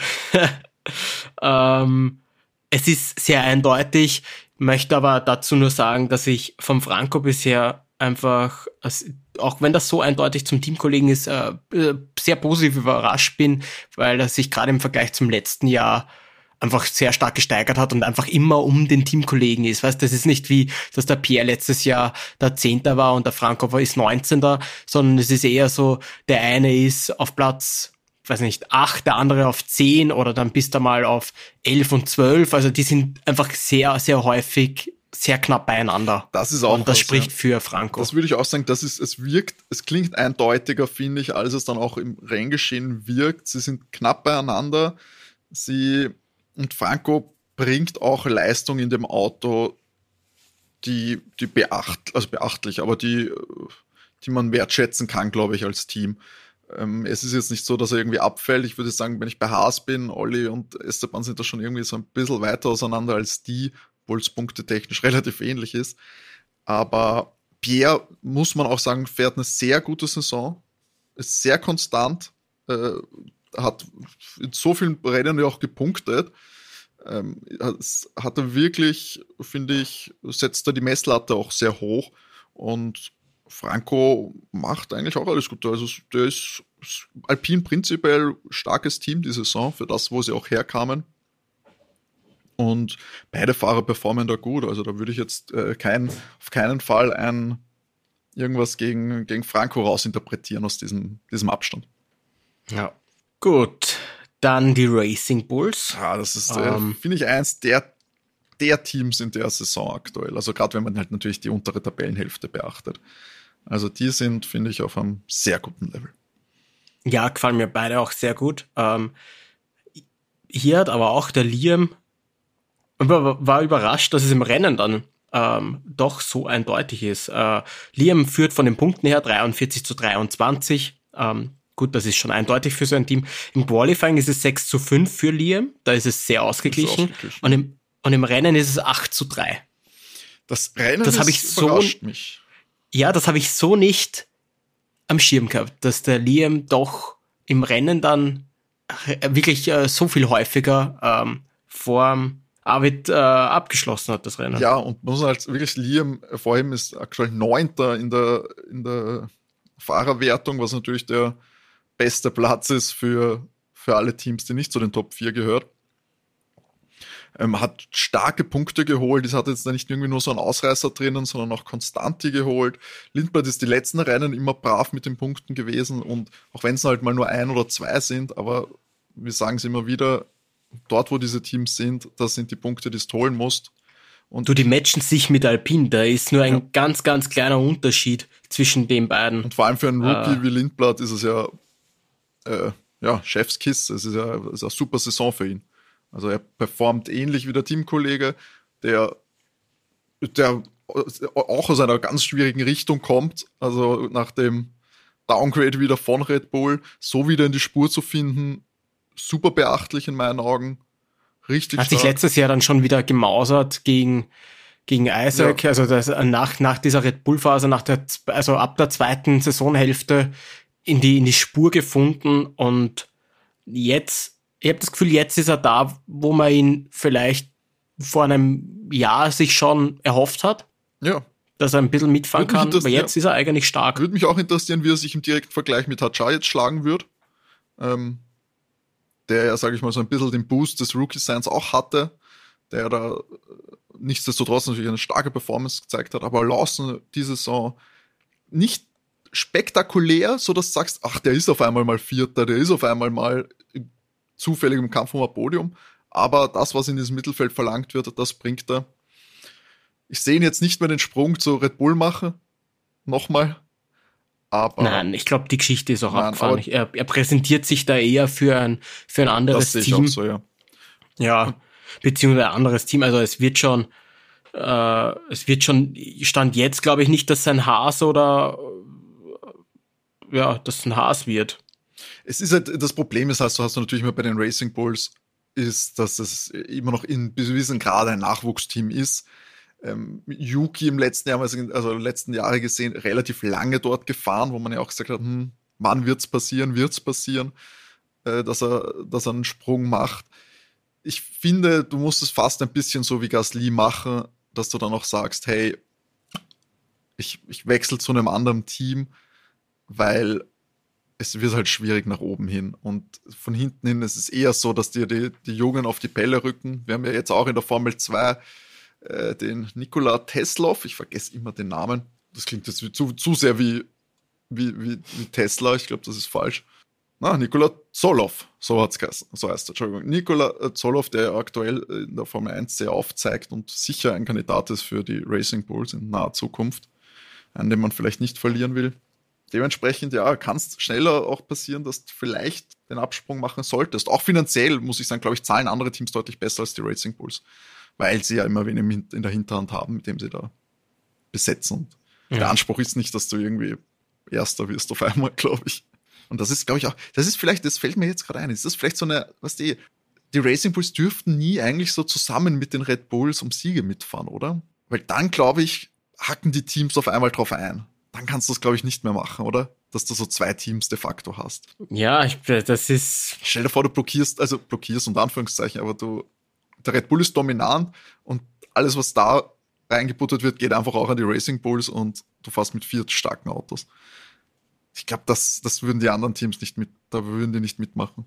Es ist sehr eindeutig, möchte aber dazu nur sagen, dass ich vom Franco bisher einfach, auch wenn das so eindeutig zum Teamkollegen ist, sehr positiv überrascht bin, weil er sich gerade im Vergleich zum letzten Jahr einfach sehr stark gesteigert hat und einfach immer um den Teamkollegen ist. Weißt, das ist nicht wie, dass der Pierre letztes Jahr der 10. war und der Franco ist 19., sondern es ist eher so, der eine ist auf Platz, weiß nicht, 8, der andere auf 10 oder dann bist du mal auf 11 und 12. Also die sind einfach sehr, sehr häufig sehr knapp beieinander. Das ist auch und das spricht für Franco. Das würde ich auch sagen, es klingt eindeutiger, finde ich, als es dann auch im Renngeschehen wirkt. Sie sind knapp beieinander. Und Franco bringt auch Leistung in dem Auto, die beachtlich, aber die man wertschätzen kann, glaube ich, als Team. Es ist jetzt nicht so, dass er irgendwie abfällt. Ich würde sagen, wenn ich bei Haas bin, Olli und Esteban sind da schon irgendwie so ein bisschen weiter auseinander als die, obwohl es punktetechnisch relativ ähnlich ist. Aber Pierre, muss man auch sagen, fährt eine sehr gute Saison, ist sehr konstant, hat in so vielen Rennen ja auch gepunktet. Hat er wirklich, finde ich, setzt er die Messlatte auch sehr hoch und Franco macht eigentlich auch alles gut. Also der ist Alpine prinzipiell starkes Team die Saison, für das, wo sie auch herkamen. Und beide Fahrer performen da gut. Also da würde ich jetzt auf keinen Fall irgendwas gegen Franco rausinterpretieren aus diesem Abstand. Ja. Gut, dann die Racing Bulls. Ja, das ist, finde ich, eins der Teams in der Saison aktuell. Also gerade wenn man halt natürlich die untere Tabellenhälfte beachtet. Also die sind, finde ich, auf einem sehr guten Level. Ja, gefallen mir beide auch sehr gut. Hier hat aber auch der Liam war überrascht, dass es im Rennen dann doch so eindeutig ist. Liam führt von den Punkten her 43-23. Gut, das ist schon eindeutig für so ein Team. Im Qualifying ist es 6-5 für Liam. Da ist es sehr ausgeglichen. Und im Rennen ist es 8-3. Das Rennen überrascht mich. Ja, das habe ich so nicht am Schirm gehabt, dass der Liam doch im Rennen dann wirklich so viel häufiger vor Arvid abgeschlossen hat, das Rennen. Ja, und muss halt wirklich Liam, vor allem ist aktuell 9. in der Fahrerwertung, was natürlich der beste Platz ist für alle Teams, die nicht zu den Top 4 gehört. Hat starke Punkte geholt, es hat jetzt nicht irgendwie nur so einen Ausreißer drinnen, sondern auch konstant die geholt. Lindblad ist die letzten Rennen immer brav mit den Punkten gewesen und auch wenn es halt mal nur 1 oder 2 sind, aber wir sagen es immer wieder, dort wo diese Teams sind, das sind die Punkte, die du holen musst. Und die matchen sich mit Alpine, da ist nur ein ganz, ganz kleiner Unterschied zwischen den beiden. Und vor allem für einen Rookie wie Lindblad ist es ja Chefskiss, es ist eine super Saison für ihn. Also er performt ähnlich wie der Teamkollege, der auch aus einer ganz schwierigen Richtung kommt, also nach dem Downgrade wieder von Red Bull, so wieder in die Spur zu finden, super beachtlich in meinen Augen, richtig stark. Hat sich letztes Jahr dann schon wieder gemausert gegen Isaac, ja. Also das, nach dieser Red Bull-Phase, also ab der zweiten Saisonhälfte in die Spur gefunden und jetzt, ich habe das Gefühl, jetzt ist er da, wo man ihn vielleicht vor einem Jahr sich schon erhofft hat. Ja. Dass er ein bisschen mitfahren kann, aber jetzt ist er eigentlich stark. Würde mich auch interessieren, wie er sich im direkten Vergleich mit Hadjar jetzt schlagen wird. Der ja, sage ich mal, so ein bisschen den Boost des Rookie-Seins auch hatte, der da nichtsdestotrotz natürlich eine starke Performance gezeigt hat, aber Lawson diese Saison nicht spektakulär, so dass du sagst, ach, der ist auf einmal mal Vierter, der ist auf einmal mal zufällig im Kampf um ein Podium, Aber das, was in diesem Mittelfeld verlangt wird, das bringt er. Ich sehe ihn jetzt nicht mehr den Sprung zu Red Bull machen. Nochmal. Aber nein, ich glaube, die Geschichte ist auch abgefahren. Er präsentiert sich da eher für ein anderes das Team. sehe ich auch so, ja. Ja, beziehungsweise ein anderes Team. Also es wird schon Stand jetzt, glaube ich, nicht, dass sein Haas oder dass ein Haas wird. Es ist halt, das Problem ist, hast du natürlich immer bei den Racing Bulls, ist, dass es immer noch in gewissen Grad ein Nachwuchsteam ist. Yuki im letzten Jahr, also letzten Jahre gesehen, relativ lange dort gefahren, wo man ja auch gesagt hat, wann wird's passieren, dass er einen Sprung macht. Ich finde, du musst es fast ein bisschen so wie Gasly machen, dass du dann auch sagst, hey, ich wechsle zu einem anderen Team, weil es wird halt schwierig nach oben hin. Und von hinten hin ist es eher so, dass dir die Jungen auf die Bälle rücken. Wir haben ja jetzt auch in der Formel 2 den Nikola Teslov, ich vergesse immer den Namen. Das klingt jetzt zu sehr wie Tesla, ich glaube, das ist falsch. Nikola Zolov, so heißt er, Entschuldigung. Nikola Zolov, der aktuell in der Formel 1 sehr aufzeigt und sicher ein Kandidat ist für die Racing Bulls in naher Zukunft, an dem man vielleicht nicht verlieren will. Dementsprechend, kann es schneller auch passieren, dass du vielleicht den Absprung machen solltest. Auch finanziell, muss ich sagen, glaube ich, zahlen andere Teams deutlich besser als die Racing Bulls, weil sie ja immer wen in der Hinterhand haben, mit dem sie da besetzen. Und der Anspruch ist nicht, dass du irgendwie Erster wirst auf einmal, glaube ich. Und das ist, glaube ich, auch, das fällt mir jetzt gerade ein, ist das vielleicht so eine, die Racing Bulls dürften nie eigentlich so zusammen mit den Red Bulls um Siege mitfahren, oder? Weil dann, glaube ich, hacken die Teams auf einmal drauf ein. Dann kannst du das, glaube ich, nicht mehr machen, oder? Dass du so zwei Teams de facto hast. Ja, das ist... Stell dir vor, du blockierst unter Anführungszeichen, aber der Red Bull ist dominant und alles, was da reingebuttert wird, geht einfach auch an die Racing Bulls und du fährst mit 4 starken Autos. Ich glaube, das würden die anderen Teams da würden die nicht mitmachen.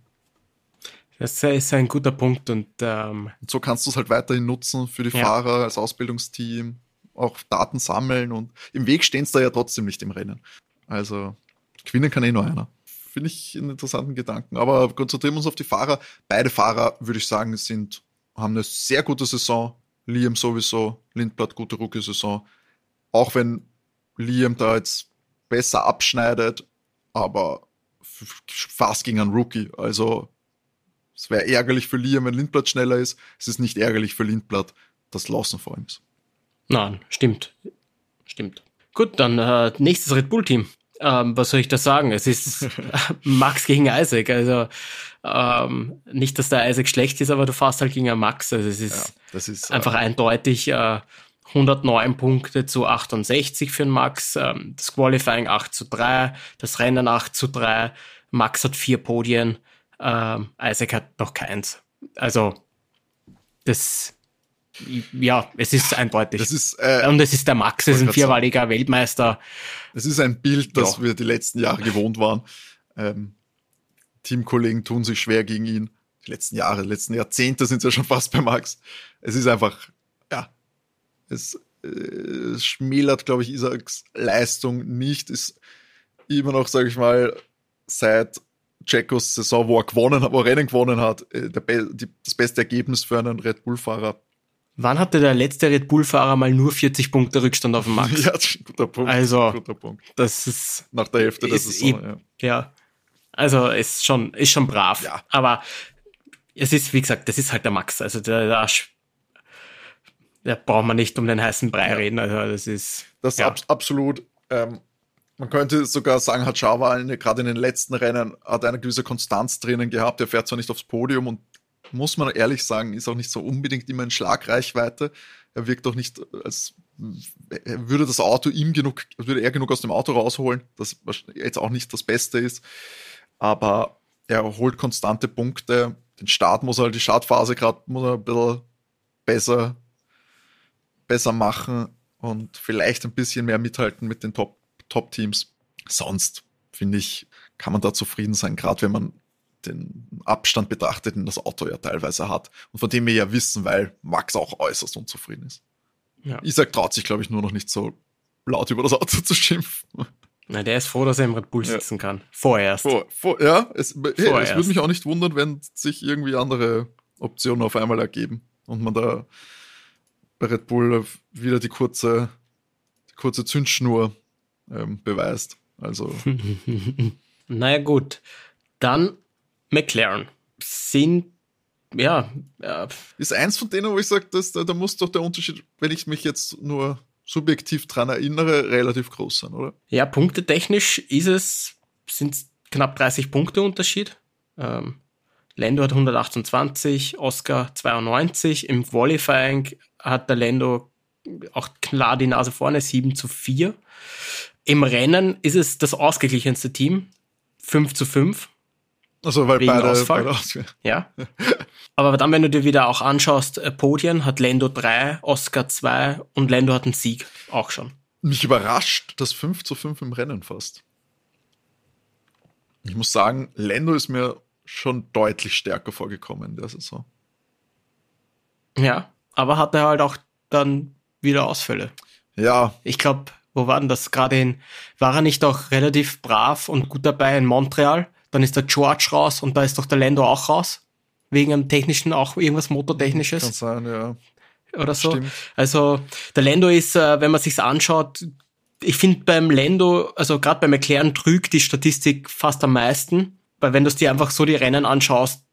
Das ist ein guter Punkt und so kannst du es halt weiterhin nutzen für die Fahrer als Ausbildungsteam, auch Daten sammeln und im Weg stehen es da ja trotzdem nicht im Rennen. Also gewinnen kann nur einer. Finde ich einen interessanten Gedanken. Aber konzentrieren wir uns auf die Fahrer. Beide Fahrer, würde ich sagen, haben eine sehr gute Saison. Liam sowieso, Lindblad gute Rookie-Saison. Auch wenn Liam da jetzt besser abschneidet, aber fast gegen einen Rookie. Also es wäre ärgerlich für Liam, wenn Lindblad schneller ist. Es ist nicht ärgerlich für Lindblad, dass Lawson vor ihm ist. Nein, stimmt. Gut, dann nächstes Red Bull-Team. Was soll ich da sagen? Es ist Max gegen Isaac. Also nicht, dass der Isaac schlecht ist, aber du fährst halt gegen einen Max. Also das ist einfach eindeutig 109 Punkte zu 68 für den Max. Das Qualifying 8:3, das Rennen 8:3. Max hat 4 Podien. Isaac hat noch keins. Also es ist eindeutig. Und es ist der Max, es ist ein 4-maliger Weltmeister. Es ist ein Bild, das wir die letzten Jahre gewohnt waren. Teamkollegen tun sich schwer gegen ihn. Die letzten Jahrzehnte sind es ja schon fast bei Max. Es ist einfach, es schmälert, glaube ich, Isaacs Leistung nicht. Ist immer noch, sage ich mal, seit Checos Saison, wo er Rennen gewonnen hat, das beste Ergebnis für einen Red Bull-Fahrer. Wann hatte der letzte Red Bull-Fahrer mal nur 40 Punkte Rückstand auf den Max? Ja, das ist ein guter Punkt. Also, guter Punkt. Das ist... Nach der Hälfte der Saison, ja. Also, ist schon brav. Ja. Aber es ist, wie gesagt, das ist halt der Max. Also, da braucht man nicht um den heißen Brei reden. Also, das ist... Das ist absolut... man könnte sogar sagen, hat Schauwal gerade in den letzten Rennen hat eine gewisse Konstanz drinnen gehabt. Er fährt zwar nicht aufs Podium und muss man ehrlich sagen, ist auch nicht so unbedingt immer in Schlagreichweite. Er wirkt auch nicht, als würde er genug aus dem Auto rausholen, das jetzt auch nicht das Beste ist. Aber er holt konstante Punkte. Den Start die Startphase gerade muss er ein bisschen besser machen und vielleicht ein bisschen mehr mithalten mit den Top-Teams. Sonst, finde ich, kann man da zufrieden sein, gerade wenn man den Abstand betrachtet, den das Auto ja teilweise hat. Und von dem wir ja wissen, weil Max auch äußerst unzufrieden ist. Ja. Isaac traut sich, glaube ich, nur noch nicht so laut über das Auto zu schimpfen. Na, der ist froh, dass er im Red Bull sitzen kann. Vorerst. Es würde mich auch nicht wundern, wenn sich irgendwie andere Optionen auf einmal ergeben und man da bei Red Bull wieder die kurze Zündschnur beweist. Also Naja, gut. Dann McLaren. ist eins von denen, wo ich sage, da muss doch der Unterschied, wenn ich mich jetzt nur subjektiv dran erinnere, relativ groß sein, oder? Ja, punktetechnisch sind es knapp 30 Punkte Unterschied. Lando hat 128, Oscar 92. Im Qualifying hat der Lando auch klar die Nase vorne, 7:4. Im Rennen ist es das ausgeglichenste Team, 5:5. Also, weil wegen beide Ausfall. Ja. Aber dann, wenn du dir wieder auch anschaust, Podien hat Lando 3, Oscar 2 und Lando hat einen Sieg auch schon. Mich überrascht das 5:5 im Rennen fast. Ich muss sagen, Lando ist mir schon deutlich stärker vorgekommen in der Saison. Ja, aber hatte halt auch dann wieder Ausfälle. Ja. Ich glaube, wo war denn das? War er nicht auch relativ brav und gut dabei in Montreal? Dann ist der George raus und da ist doch der Lando auch raus. Wegen einem technischen, auch irgendwas Motortechnisches. Kann sein, ja. Oder so. Stimmt. Also der Lando ist, wenn man sich's anschaut, ich finde beim Lando, also gerade bei McLaren trügt die Statistik fast am meisten, weil wenn du dir einfach so die Rennen anschaust,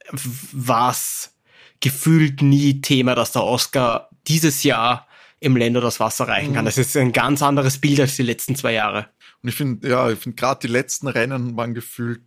war's gefühlt nie Thema, dass der Oscar dieses Jahr im Lando das Wasser reichen kann. Das ist ein ganz anderes Bild als die letzten 2 Jahre. Und ich finde gerade die letzten Rennen waren gefühlt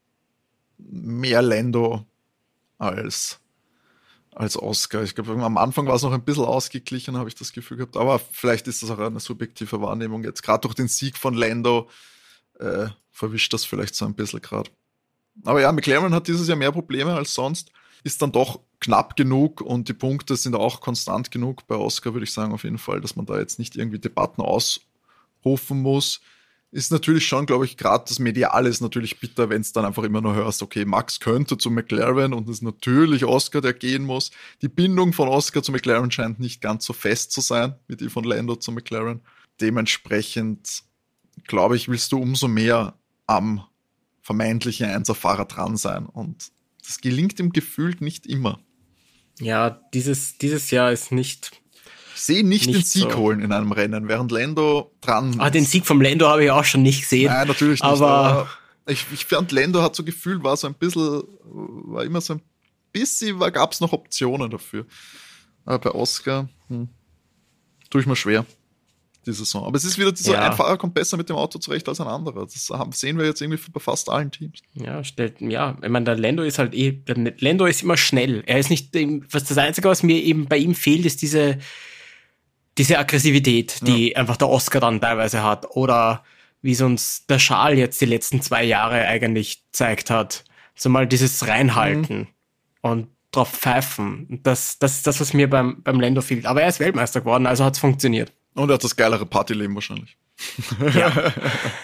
mehr Lando als Oscar. Ich glaube, am Anfang war es noch ein bisschen ausgeglichen, habe ich das Gefühl gehabt. Aber vielleicht ist das auch eine subjektive Wahrnehmung jetzt. Gerade durch den Sieg von Lando verwischt das vielleicht so ein bisschen gerade. Aber ja, McLaren hat dieses Jahr mehr Probleme als sonst. Ist dann doch knapp genug und die Punkte sind auch konstant genug. Bei Oscar würde ich sagen auf jeden Fall, dass man da jetzt nicht irgendwie Debatten ausrufen muss. Ist natürlich schon, glaube ich, gerade das Mediale ist natürlich bitter, wenn es dann einfach immer nur hörst, okay, Max könnte zu McLaren und es ist natürlich Oscar, der gehen muss. Die Bindung von Oscar zu McLaren scheint nicht ganz so fest zu sein, wie die von Lando zu McLaren. Dementsprechend, glaube ich, willst du umso mehr am vermeintlichen Einserfahrer dran sein und das gelingt ihm gefühlt nicht immer. Ja, dieses Jahr ist nicht... Ich sehe nicht den Sieg so holen in einem Rennen, während Lando dran ist. Den Sieg vom Lando habe ich auch schon nicht gesehen. Nein, natürlich nicht. Aber ich fand, Lando hat so gefühlt, war immer so ein bisschen, gab es noch Optionen dafür. Aber bei Oscar tue ich mir schwer, die Saison. Aber es ist wieder dieser ein Fahrer kommt besser mit dem Auto zurecht als ein anderer. Das sehen wir jetzt irgendwie bei fast allen Teams. Ja, ich meine, der Lando ist halt der Lando ist immer schnell. Er ist nicht, das Einzige, was mir eben bei ihm fehlt, ist diese Aggressivität, die einfach der Oscar dann teilweise hat. Oder wie es uns der Charles jetzt die letzten 2 Jahre eigentlich gezeigt hat. So mal dieses Reinhalten und drauf pfeifen. Das ist das, was mir beim Lando fehlt. Aber er ist Weltmeister geworden, also hat es funktioniert. Und er hat das geilere Partyleben wahrscheinlich. Ja.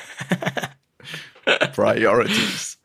Priorities.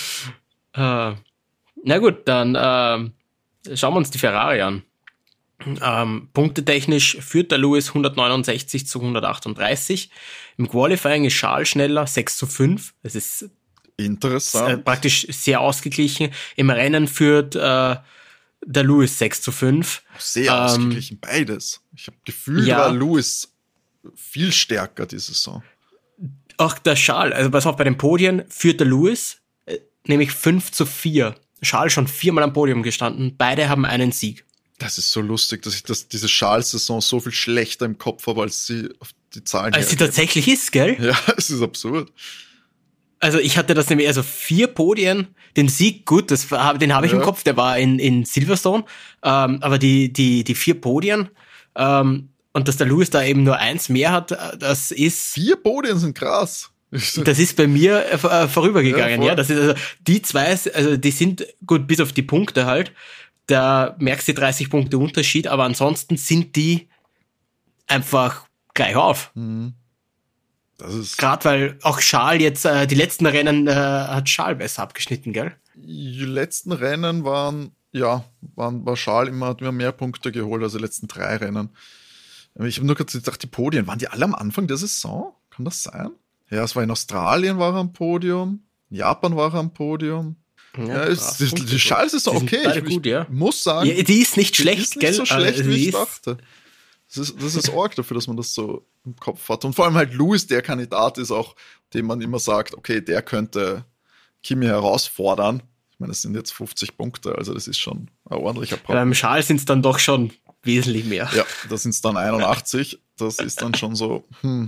Na gut, dann schauen wir uns die Ferrari an. Punktetechnisch führt der Lewis 169-138. Im Qualifying ist Charles schneller, 6:5. Das ist interessant. Praktisch sehr ausgeglichen. Im Rennen führt der Lewis 6:5. Sehr ausgeglichen, beides. Ich habe Gefühl, war Lewis viel stärker diese Saison. Auch der Charles, also pass auf, bei den Podien führt der Lewis nämlich 5:4. Charles schon 4-mal am Podium gestanden. Beide haben einen Sieg. Das ist so lustig, dass ich diese Charles-Saison so viel schlechter im Kopf habe, als sie auf die Zahlen als sie tatsächlich ist, gell? Ja, es ist absurd. Also ich hatte das nämlich, 4 Podien, den Sieg, gut, den habe ich im Kopf, der war in Silverstone, aber die 4 Podien, und dass der Lewis da eben nur 1 mehr hat, das ist... 4 Podien sind krass. Das ist bei mir vorübergegangen, ja. Das ist also, die 2, also die sind gut, bis auf die Punkte halt, da merkst du 30 Punkte Unterschied, aber ansonsten sind die einfach gleich auf. Das ist gerade weil auch Charles jetzt, die letzten Rennen hat Charles besser abgeschnitten, gell? Die letzten Rennen war Charles hat immer mehr Punkte geholt als die letzten 3 Rennen. Ich habe nur kurz gedacht, die Podien, waren die alle am Anfang der Saison? Kann das sein? Ja, es war in Australien war er am Podium, in Japan war er am Podium. Ja, die Charles ist okay. Gut, ja. Muss sagen, ja, die ist nicht schlecht, ist nicht so schlecht, wie ich dachte. Das ist arg dafür, dass man das so im Kopf hat. Und vor allem halt Lewis, der Kandidat ist auch, dem man immer sagt, okay, der könnte Kimi herausfordern. Ich meine, das sind jetzt 50 Punkte, also das ist schon ein ordentlicher Brocken. Beim Charles sind es dann doch schon wesentlich mehr. Ja, da sind es dann 81. Das ist dann schon so,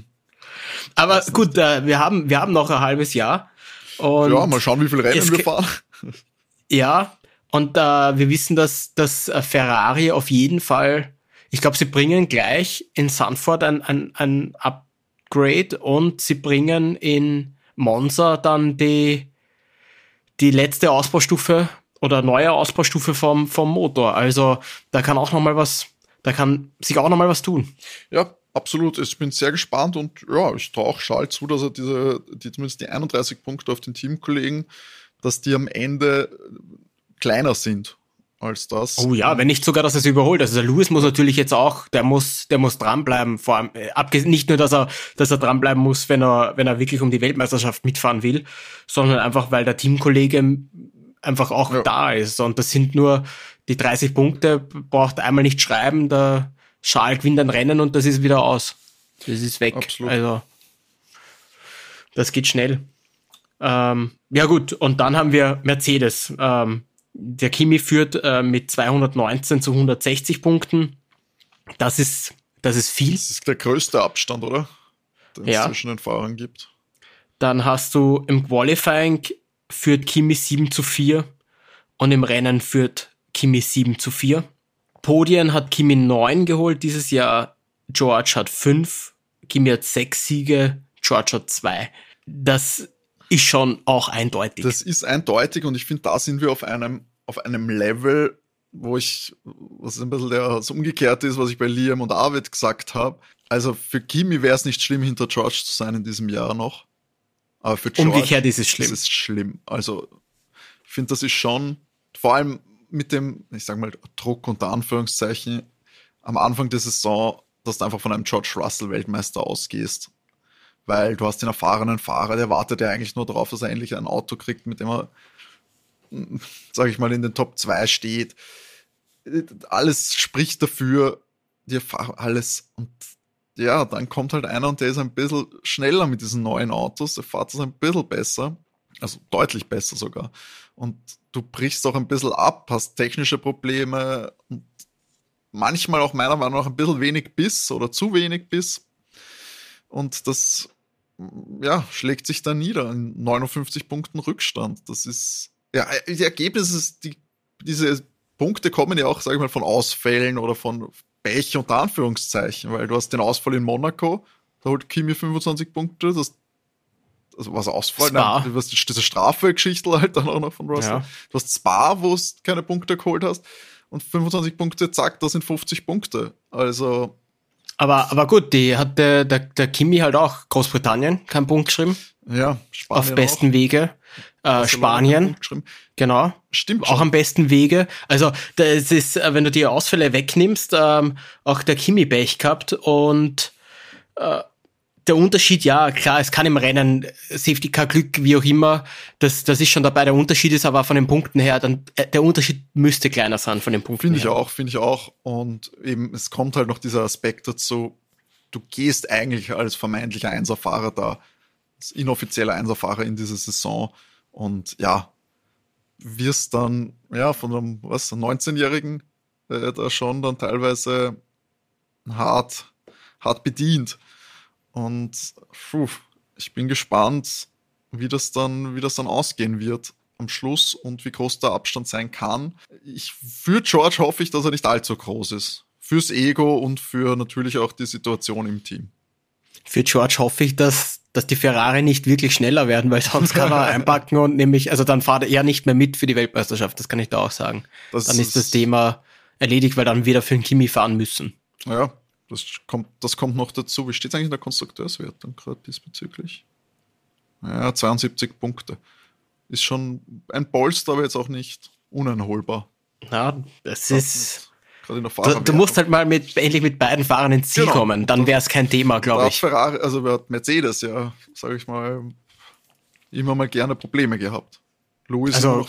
Aber gut, wir haben noch ein halbes Jahr. Und ja, mal schauen, wie viel Rennen wir fahren. Ja, und wir wissen, dass Ferrari auf jeden Fall, ich glaube, sie bringen gleich in Zandvoort ein Upgrade und sie bringen in Monza dann die letzte Ausbaustufe oder neue Ausbaustufe vom Motor. Also da kann sich auch noch mal was tun. Ja, absolut. Ich bin sehr gespannt und ja, ich traue auch Charles zu, dass er zumindest die 31 Punkte auf den Teamkollegen, dass die am Ende kleiner sind als das. Oh ja, wenn nicht sogar, dass er es überholt. Also der Lewis muss natürlich jetzt auch, der muss dranbleiben, vor allem, nicht nur, dass er dranbleiben muss, wenn er wirklich um die Weltmeisterschaft mitfahren will, sondern einfach, weil der Teamkollege einfach auch da ist. Und das sind nur die 30 Punkte, braucht einmal nicht schreiben, der Charles gewinnt ein Rennen und das ist wieder aus. Das ist weg. Absolut. Also, das geht schnell. Ja gut, und dann haben wir Mercedes. Der Kimi führt mit 219 zu 160 Punkten. Das ist viel. Das ist der größte Abstand, oder? Den es zwischen den Fahrern gibt. Dann hast du im Qualifying führt Kimi 7 zu 4 und im Rennen führt Kimi 7 zu 4. Podien hat Kimi 9 geholt dieses Jahr, George hat 5, Kimi hat 6 Siege, George hat 2. Das ist schon auch eindeutig. Das ist eindeutig und ich finde, da sind wir auf einem Level, was ein bisschen das Umgekehrte ist, was ich bei Liam und Arvid gesagt habe. Also für Kimi wäre es nicht schlimm, hinter George zu sein in diesem Jahr noch. Aber für George umgekehrt ist es schlimm. Das ist schlimm. Also ich finde, das ist schon, vor allem mit dem, ich sag mal, Druck unter Anführungszeichen, am Anfang der Saison, dass du einfach von einem George Russell Weltmeister ausgehst. Weil du hast den erfahrenen Fahrer, der wartet ja eigentlich nur darauf, dass er endlich ein Auto kriegt, mit dem er, sag ich mal, in den Top 2 steht. Alles spricht dafür, dir alles. Und ja, dann kommt halt einer und der ist ein bisschen schneller mit diesen neuen Autos, der fährt es ein bisschen besser, also deutlich besser sogar. Und du brichst auch ein bisschen ab, hast technische Probleme und manchmal auch meiner Meinung nach ein bisschen wenig Biss oder zu wenig Biss. Und das, ja, schlägt sich dann nieder in 59 Punkten Rückstand. Das ist, ja, die Ergebnisse, diese Punkte kommen ja auch, sag ich mal, von Ausfällen oder von Pech unter Anführungszeichen, weil du hast den Ausfall in Monaco, da holt Kimi 25 Punkte, also was Ausfall, nein, du hast diese Strafe-Geschichte halt dann auch noch von Russell. Ja. Du hast Spa, wo du keine Punkte geholt hast und 25 Punkte, zack, das sind 50 Punkte. Also Aber gut, die hat der Kimi halt auch Großbritannien keinen Punkt geschrieben. Ja, Spanien auf besten Wege. Spanien, genau. Stimmt schon. Auch am besten Wege. Also das ist, wenn du die Ausfälle wegnimmst, auch der Kimi Pech gehabt und der Unterschied, ja klar, es kann im Rennen Safety Car Glück, wie auch immer, das ist schon dabei. Der Unterschied ist aber von den Punkten her, dann der Unterschied müsste kleiner sein von den Punkten her. Finde ich auch. Und eben, es kommt halt noch dieser Aspekt dazu, du gehst eigentlich als vermeintlicher Einserfahrer da, als inoffizieller Einserfahrer in diese Saison und ja, wirst dann ja von einem 19-Jährigen da schon dann teilweise hart bedient. Und ich bin gespannt, wie das dann ausgehen wird am Schluss und wie groß der Abstand sein kann. Für George hoffe ich, dass er nicht allzu groß ist. Fürs Ego und für natürlich auch die Situation im Team. Für George hoffe ich, dass die Ferrari nicht wirklich schneller werden, weil sonst kann er einpacken und dann fahrt er nicht mehr mit für die Weltmeisterschaft, das kann ich da auch sagen. Dann ist das Thema erledigt, weil dann wieder für den Kimi fahren müssen. Ja, das kommt noch dazu. Wie steht es eigentlich in der Konstrukteurswertung gerade diesbezüglich? Ja, 72 Punkte. Ist schon ein Polster, aber jetzt auch nicht uneinholbar. Ja, das ist... Du musst halt mal endlich mit beiden Fahrern ins Ziel kommen, dann wäre es kein Thema, glaube ich. Ferrari, also Mercedes, ja, sage ich mal, immer mal gerne Probleme gehabt. Lewis also,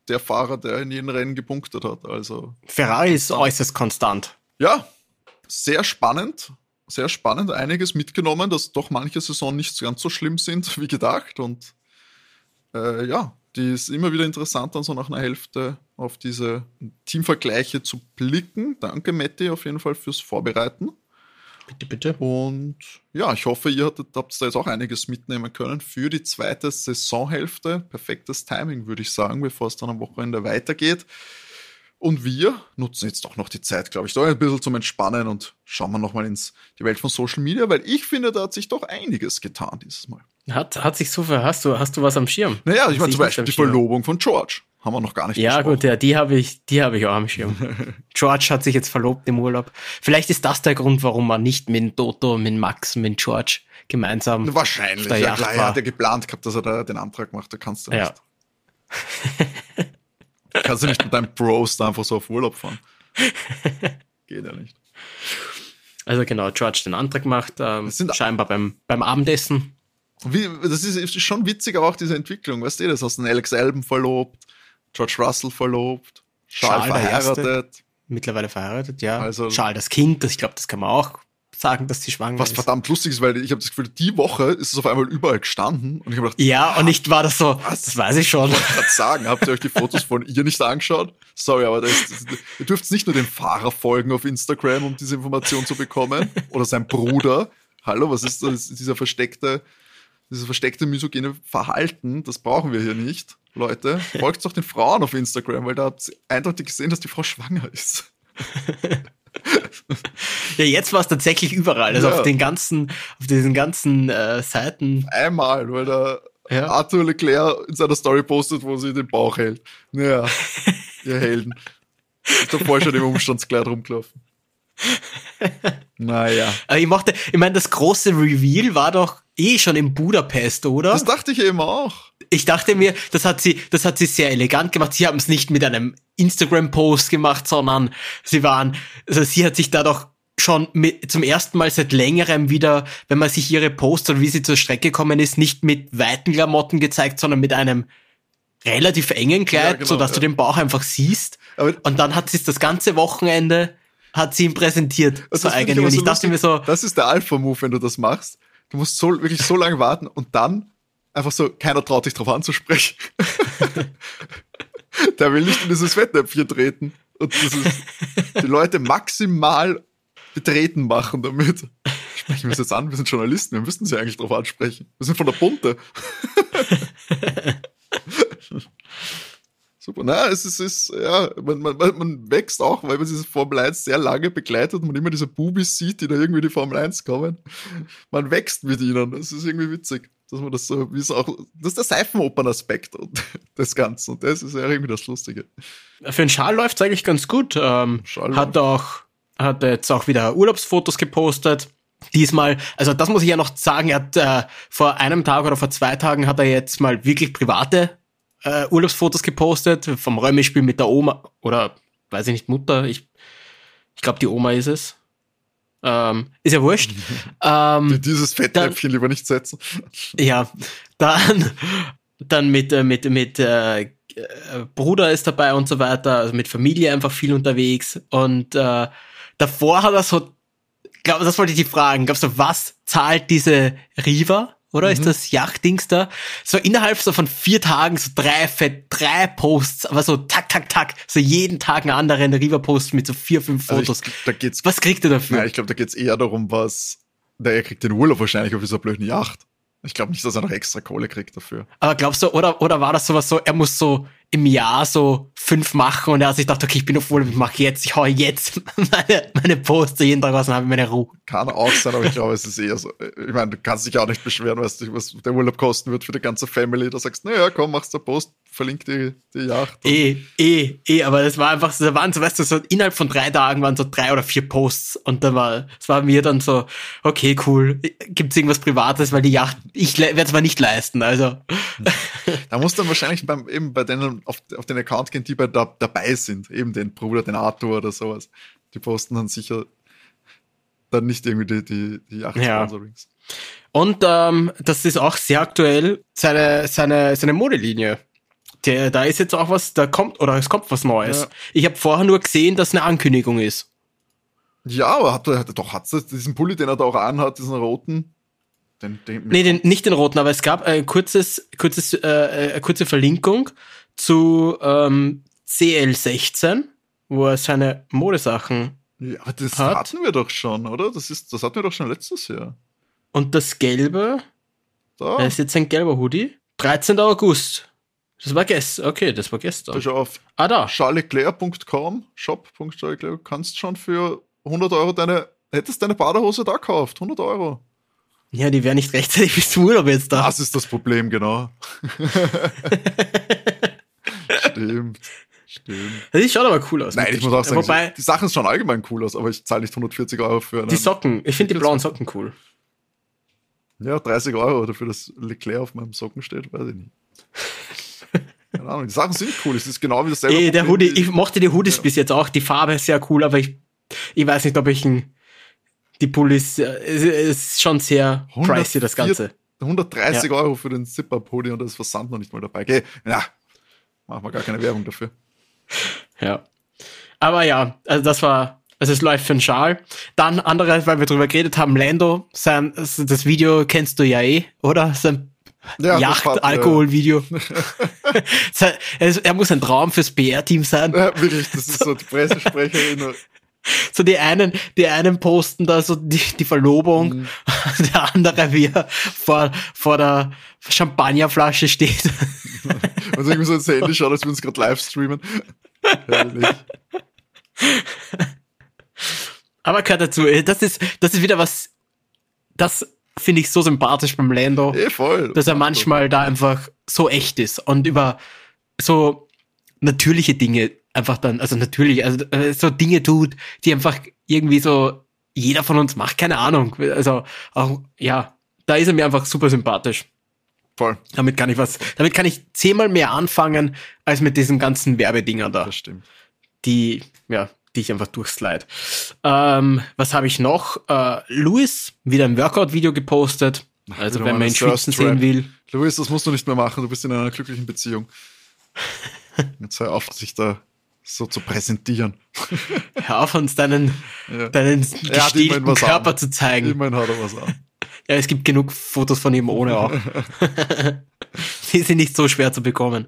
der Fahrer, der in jedem Rennen gepunktet hat. Also Ferrari ist äußerst konstant. ja, sehr spannend. Sehr spannend, einiges mitgenommen, dass doch manche Saison nicht ganz so schlimm sind wie gedacht. Und ja, die ist immer wieder interessant, dann so nach einer Hälfte auf diese Teamvergleiche zu blicken. Danke, Matti, auf jeden Fall fürs Vorbereiten. Bitte, bitte. Und ja, ich hoffe, ihr habt da jetzt auch einiges mitnehmen können für die zweite Saisonhälfte. Perfektes Timing, würde ich sagen, bevor es dann am Wochenende weitergeht. Und wir nutzen jetzt auch noch die Zeit, glaube ich, da ein bisschen zum Entspannen und schauen wir nochmal ins die Welt von Social Media, weil ich finde, da hat sich doch einiges getan dieses Mal. Hat sich so viel, hast du was am Schirm? Naja, ich meine zum Beispiel die Verlobung von George. Haben wir noch gar nicht besprochen. Ja gut, ja, die habe ich auch am Schirm. George hat sich jetzt verlobt im Urlaub. Vielleicht ist das der Grund, warum man nicht mit Toto, mit Max, mit George gemeinsam wahrscheinlich, ja klar, er hat ja geplant gehabt, dass er da den Antrag macht, da kannst du nicht. Kannst du nicht mit deinem Bros da einfach so auf Urlaub fahren. Geht ja nicht. Also genau, George den Antrag macht, scheinbar beim Abendessen. Das ist schon witzig, aber auch diese Entwicklung, weißt du, das hast du einen Alex Albon verlobt, George Russell verlobt, Charles verheiratet. Mittlerweile verheiratet, ja. Also, Charles das Kind, ich glaube, das kann man auch sagen, dass sie schwanger ist. Was verdammt lustig ist, weil ich habe das Gefühl, die Woche ist es auf einmal überall gestanden und ich habe gedacht, ja, und ich war das so, was? Das weiß ich schon. Ich wollte gerade sagen, habt ihr euch die Fotos von ihr nicht angeschaut? Sorry, aber ihr dürft nicht nur dem Fahrer folgen auf Instagram, um diese Information zu bekommen, oder sein Bruder. Hallo, was ist das? Dieses versteckte misogene Verhalten, das brauchen wir hier nicht. Leute, folgt doch den Frauen auf Instagram, weil da habt ihr eindeutig gesehen, dass die Frau schwanger ist. Ja, jetzt war es tatsächlich überall, also auf diesen ganzen Seiten. Einmal, weil da Arthur Leclerc in seiner Story postet, wo sie den Bauch hält. Naja, ihr Helden. Ist doch vorher schon im Umstandskleid rumgelaufen. Naja. Aber ich meine, das große Reveal war doch schon in Budapest, oder? Das dachte ich eben auch. Ich dachte mir, das hat sie sehr elegant gemacht. Sie haben es nicht mit einem Instagram-Post gemacht, sondern sie hat sich da doch schon zum ersten Mal seit längerem wieder, wenn man sich ihre Posts oder wie sie zur Strecke gekommen ist, nicht mit weiten Klamotten gezeigt, sondern mit einem relativ engen Kleid, sodass du den Bauch einfach siehst. Und dann hat sie es das ganze Wochenende, hat sie ihn präsentiert. So eigentlich. Und ich dachte mir so, das ist der Alpha-Move, wenn du das machst. Du musst wirklich so lange warten und dann einfach so, keiner traut sich drauf anzusprechen. Der will nicht in dieses Fettnäpfchen treten. Und das ist die Leute maximal betreten machen damit. Sprechen wir es jetzt an, wir sind Journalisten, wir müssten sie eigentlich drauf ansprechen. Wir sind von der Bunte. Super. Na, es ist ja, man wächst auch, weil man diese Formel 1 sehr lange begleitet und man immer diese Bubis sieht, die da irgendwie in die Formel 1 kommen. Man wächst mit ihnen. Das ist irgendwie witzig, dass man das so, wie es auch, das ist der Seifenopern-Aspekt des Ganzen. Und das ist ja irgendwie das Lustige. Für den Charles läuft es eigentlich ganz gut. Hat jetzt auch wieder Urlaubsfotos gepostet. Diesmal, also das muss ich ja noch sagen, er hat vor einem Tag oder vor 2 Tagen hat er jetzt mal wirklich private Urlaubsfotos gepostet vom Römispiel mit der Oma oder weiß ich nicht, Mutter, ich glaube die Oma ist es. Ist ja wurscht. Dieses Fettnäpfchen lieber nicht setzen. Ja, dann mit Bruder ist dabei und so weiter, also mit Familie einfach viel unterwegs und davor hat er so, glaube, das wollte ich dich fragen, glaubst du, was zahlt diese Riva? Oder ist das Yachtdings da? So innerhalb so von 4 Tagen so 3 Posts, aber so tak, so jeden Tag einen anderen Riva-Post mit so 4, 5 Fotos. Also was kriegt er dafür? Ja, ich glaube, da geht's eher darum, er kriegt den Urlaub wahrscheinlich auf dieser blöden Yacht. Ich glaube nicht, dass er noch extra Kohle kriegt dafür. Aber glaubst du, oder war das sowas so, er muss so im Jahr so 5 machen und er hat sich gedacht, okay, ich bin auf Urlaub, ich hau jetzt meine Poster jeden Tag raus und habe meine Ruhe. Kann auch sein, aber ich glaube, es ist eher so, ich meine, du kannst dich auch nicht beschweren, weißt du, was der Urlaub kosten wird für die ganze Family. Da sagst du, naja, komm, machst du Post, verlink die Yacht. Aber das war einfach so, da waren so, weißt du, so innerhalb von 3 Tagen waren so 3 oder 4 Posts und es war mir dann so, okay, cool, gibt's irgendwas Privates, weil die Yacht, ich werde es mal nicht leisten, also. Da muss dann wahrscheinlich bei denen auf den Account gehen, die dabei sind, eben den Bruder, den Arthur oder sowas. Die posten dann sicher dann nicht irgendwie die Yacht-Sponsorings. Und das ist auch sehr aktuell, seine Modelinie. Da ist jetzt auch was, es kommt was Neues. Ja. Ich habe vorher nur gesehen, dass eine Ankündigung ist. Ja, aber hat er diesen Pulli, den er da auch anhat, diesen roten? Nicht den roten, aber es gab eine kurze Verlinkung zu CL16, wo er seine Modesachen Ja, aber das hat. hatten wir doch schon, oder? Das hatten wir doch schon letztes Jahr. Und das Gelbe, Da, das ist jetzt ein gelber Hoodie. 13. August. Das war gestern. Okay, das war gestern. schau auf Da. charlesleclerc.com, shop.charlesleclerc, kannst schon für 100 Euro hättest deine Badehose da gekauft, 100 Euro. Ja, die wären nicht rechtzeitig bis zum Urlaub jetzt da. Das ist das Problem, genau. Stimmt. Das schaut aber cool aus. Nein, ich muss auch sagen, Wobei, die Sachen schauen allgemein cool aus, aber ich zahle nicht 140 Euro für die Socken, ich finde die blauen Socken cool. Ja, 30 Euro dafür, dass Leclerc auf meinem Socken steht, weiß ich nicht. Keine Ahnung, die Sachen sind cool, es ist genau wie dasselbe. Der Hoodie, ich mochte die Hoodies bis jetzt auch, die Farbe ist sehr cool, aber ich weiß nicht, ob ich die Pullis, es ist schon sehr pricey, das Ganze. 130 Euro für den Zip-Up-Hoodie und das Versand noch nicht mal dabei. Okay, ja, machen wir gar keine Werbung dafür. Ja. Aber ja, also es läuft für den Schal. Dann anderes, weil wir drüber geredet haben, Lando, das Video kennst du ja oder? Sein Yacht-Alkohol-Video. Er muss ein Traum fürs PR-Team sein. Ja, wirklich, das ist so die Pressesprecherin. So die einen posten da so die Verlobung, der andere, wie er vor der Champagnerflasche steht. Und irgendwie so ins Handy schaut, als wir uns gerade live streamen. Herrlich. Aber gehört dazu, das ist wieder was, das finde ich so sympathisch beim Lando, Voll. dass er manchmal da einfach so echt ist und über so natürliche Dinge einfach dann, also natürlich, also so Dinge tut, die einfach irgendwie so jeder von uns macht, keine Ahnung. Also auch, ja, da ist er mir einfach super sympathisch. Voll. Damit kann ich 10-mal mehr anfangen, als mit diesen ganzen Werbedingern da. Das stimmt. Die ich einfach durchslide. Was habe ich noch? Louis, wieder ein Workout-Video gepostet. Also wenn man ihn schwitzen sehen will. Louis, das musst du nicht mehr machen. Du bist in einer glücklichen Beziehung. Jetzt hör auf, sich da so zu präsentieren. Hör auf, uns deinen gestielten Körper zu zeigen. Immerhin hat er was an. Ja, es gibt genug Fotos von ihm ohne auch. Die sind nicht so schwer zu bekommen.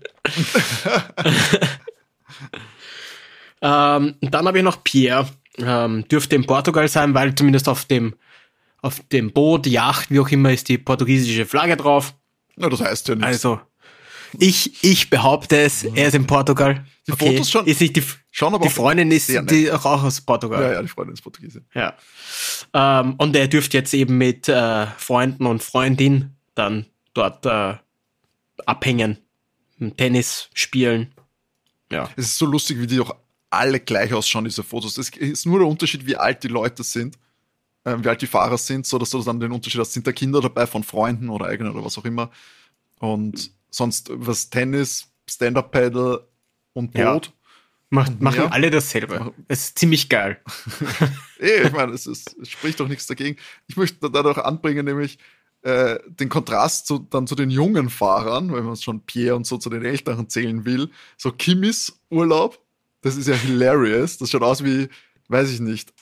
Dann habe ich noch Pierre. Dürfte in Portugal sein, weil zumindest auf dem Boot, Yacht, wie auch immer, ist die portugiesische Flagge drauf. Na, das heißt ja nichts. Also, ich behaupte es, er ist in Portugal. Die Fotos schon. Ist nicht die Freundin ist die auch aus Portugal. Ja, die Freundin ist Portugiesin. Ja. Und er dürfte jetzt eben mit Freunden und Freundin dann dort abhängen, Tennis spielen. Ja. Es ist so lustig, wie die doch alle gleich ausschauen, diese Fotos. Es ist nur der Unterschied, wie alt die Leute sind, wie alt die Fahrer sind, so dass du dann den Unterschied hast, sind da Kinder dabei von Freunden oder eigenen oder was auch immer. Und sonst was Tennis, Stand-Up-Paddle und Boot. Ja. Machen alle dasselbe. Es ist ziemlich geil. Ich meine, es spricht doch nichts dagegen. Ich möchte dadurch anbringen, nämlich den Kontrast zu den jungen Fahrern, wenn man schon Pierre und so zu den Älteren zählen will. So Kimis Urlaub, das ist ja hilarious. Das schaut aus wie, weiß ich nicht,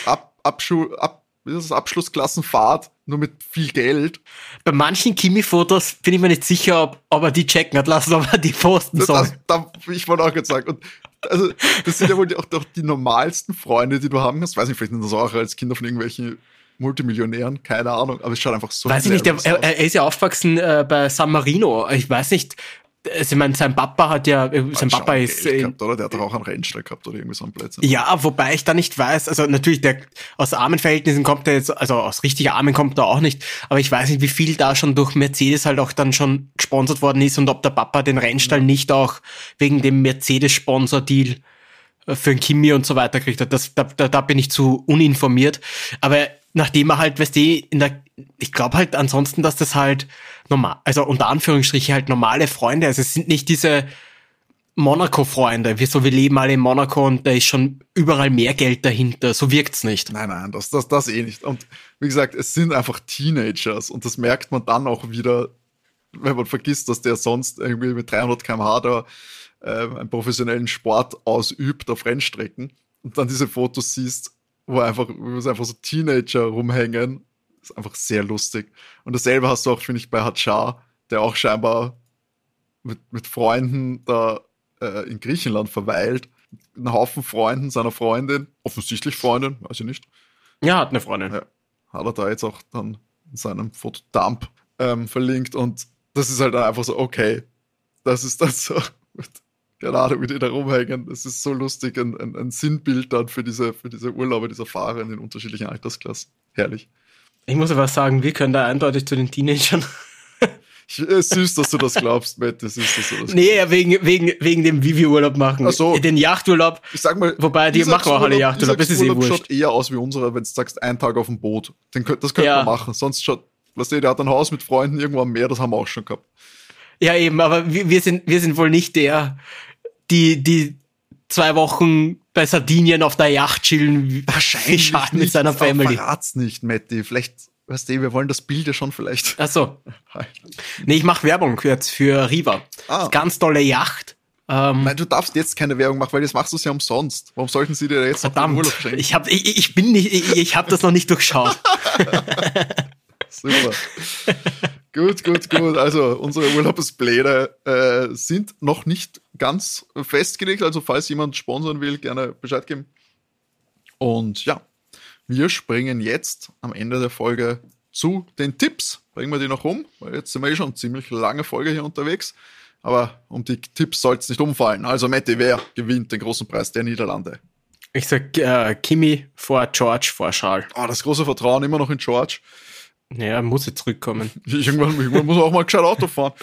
Abschlussklassenfahrt, nur mit viel Geld. Bei manchen Kimi-Fotos bin ich mir nicht sicher, ob er die checken hat lassen, ob er die posten soll. Ich wollte auch gerade sagen. Und also, das sind ja wohl auch die normalsten Freunde, die du haben kannst. Weiß nicht, vielleicht sind das auch als Kinder von irgendwelchen Multimillionären, keine Ahnung, aber es schaut einfach so weiß ich nicht, er ist ja aufgewachsen bei San Marino. Ich weiß nicht, also ich meine, sein Papa ist gehabt, oder? Der hat doch auch einen Rennstall gehabt oder irgendwie so einen Plätzchen. Ja, wobei ich da nicht weiß, also natürlich, aus armen Verhältnissen kommt er jetzt, also aus richtig armen kommt er auch nicht, aber ich weiß nicht, wie viel da schon durch Mercedes halt auch dann schon gesponsert worden ist und ob der Papa den Rennstall nicht auch wegen dem Mercedes-Sponsor-Deal für ein Kimi und so weiter kriegt hat. Da bin ich zu uninformiert, aber nachdem er halt, weißt du, ich glaube halt ansonsten, dass das halt normal, also unter Anführungsstrichen halt normale Freunde, also es sind nicht diese Monaco-Freunde, wir leben alle in Monaco und da ist schon überall mehr Geld dahinter, so wirkt's nicht. Nein, das nicht. Und wie gesagt, es sind einfach Teenagers und das merkt man dann auch wieder wenn man vergisst, dass der sonst irgendwie mit 300 km/h da einen professionellen Sport ausübt auf Rennstrecken und dann diese Fotos siehst, wo einfach so Teenager rumhängen, ist einfach sehr lustig. Und dasselbe hast du auch, finde ich, bei Hadjar, der auch scheinbar mit Freunden da in Griechenland verweilt. Ein Haufen Freunden seiner Freundin, offensichtlich Freundin, weiß ich nicht. Ja, hat eine Freundin. Ja, hat er da jetzt auch dann in seinem Fotodump verlinkt und das ist halt dann einfach so, okay, das ist dann so, keine Ahnung, wie die da rumhängen, das ist so lustig, ein Sinnbild dann für diese Urlaube dieser Fahrer in den unterschiedlichen Altersklassen. Herrlich. Ich muss aber sagen, wir können da eindeutig zu den Teenagern. Süß, dass du das glaubst, Matt. Süß, dass du das Nee, ja, wegen dem, wie wir Urlaub machen. Ach so. Den Yachturlaub. Ich sag mal, wobei, die machen auch alle Yachturlaub. Das ist eh wurscht. Schaut eher aus wie unserer, wenn du sagst, einen Tag auf dem Boot. Das könnte man machen. Sonst schaut, weißt du, der hat ein Haus mit Freunden irgendwo am Meer, das haben wir auch schon gehabt. Ja, eben, aber wir sind wohl nicht die 2 Wochen bei Sardinien auf der Yacht chillen. Wahrscheinlich mit seiner Family. Verrat's nicht, Matti. Vielleicht, weißt du, wir wollen das Bild ja schon vielleicht. Ach so. Nee, ich mache Werbung jetzt für Riva. Ganz tolle Yacht. Nein, du darfst jetzt keine Werbung machen, weil jetzt machst du es ja umsonst. Warum sollten sie dir jetzt noch den Urlaub schenken? Ich hab das noch nicht durchschaut. Super. Gut. Also unsere Urlaubspläne sind noch nicht ganz festgelegt. Also falls jemand sponsern will, gerne Bescheid geben. Und ja, wir springen jetzt am Ende der Folge zu den Tipps. Bringen wir die noch rum, weil jetzt sind wir schon eine ziemlich lange Folge hier unterwegs. Aber um die Tipps soll es nicht umfallen. Also Matti, wer gewinnt den großen Preis der Niederlande? Ich sag Kimi vor George vor Charles. Das große Vertrauen immer noch in George. Naja, muss jetzt zurückkommen. Irgendwann muss er auch mal gescheit Auto fahren.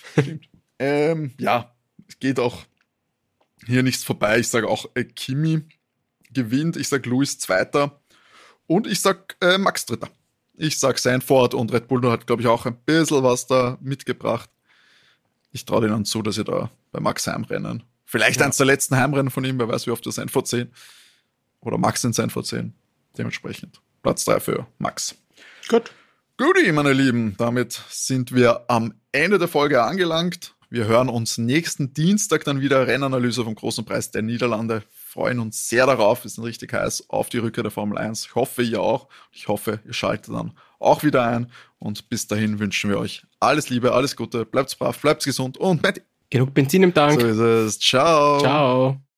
Ja, es geht auch hier nichts vorbei. Ich sage auch, Kimi gewinnt. Ich sage Lewis Zweiter. Und ich sage Max Dritter. Ich sage Sanford und Red Bull hat, glaube ich, auch ein bisschen was da mitgebracht. Ich traue denen zu, dass sie da bei Max heimrennen. Vielleicht eins der letzten Heimrennen von ihm. Wer weiß, wie oft wir Sanford sehen. Oder Max in Sanford sehen. Dementsprechend Platz 3 für Max. Gut. Guti, meine Lieben, damit sind wir am Ende der Folge angelangt. Wir hören uns nächsten Dienstag dann wieder. Rennanalyse vom Großen Preis der Niederlande. Freuen uns sehr darauf. Wir sind richtig heiß auf die Rückkehr der Formel 1. Ich hoffe, ihr auch. Ich hoffe, ihr schaltet dann auch wieder ein. Und bis dahin wünschen wir euch alles Liebe, alles Gute. Bleibt brav, bleibt gesund und Matti. Genug Benzin im Tank. So ist es. Ciao. Ciao.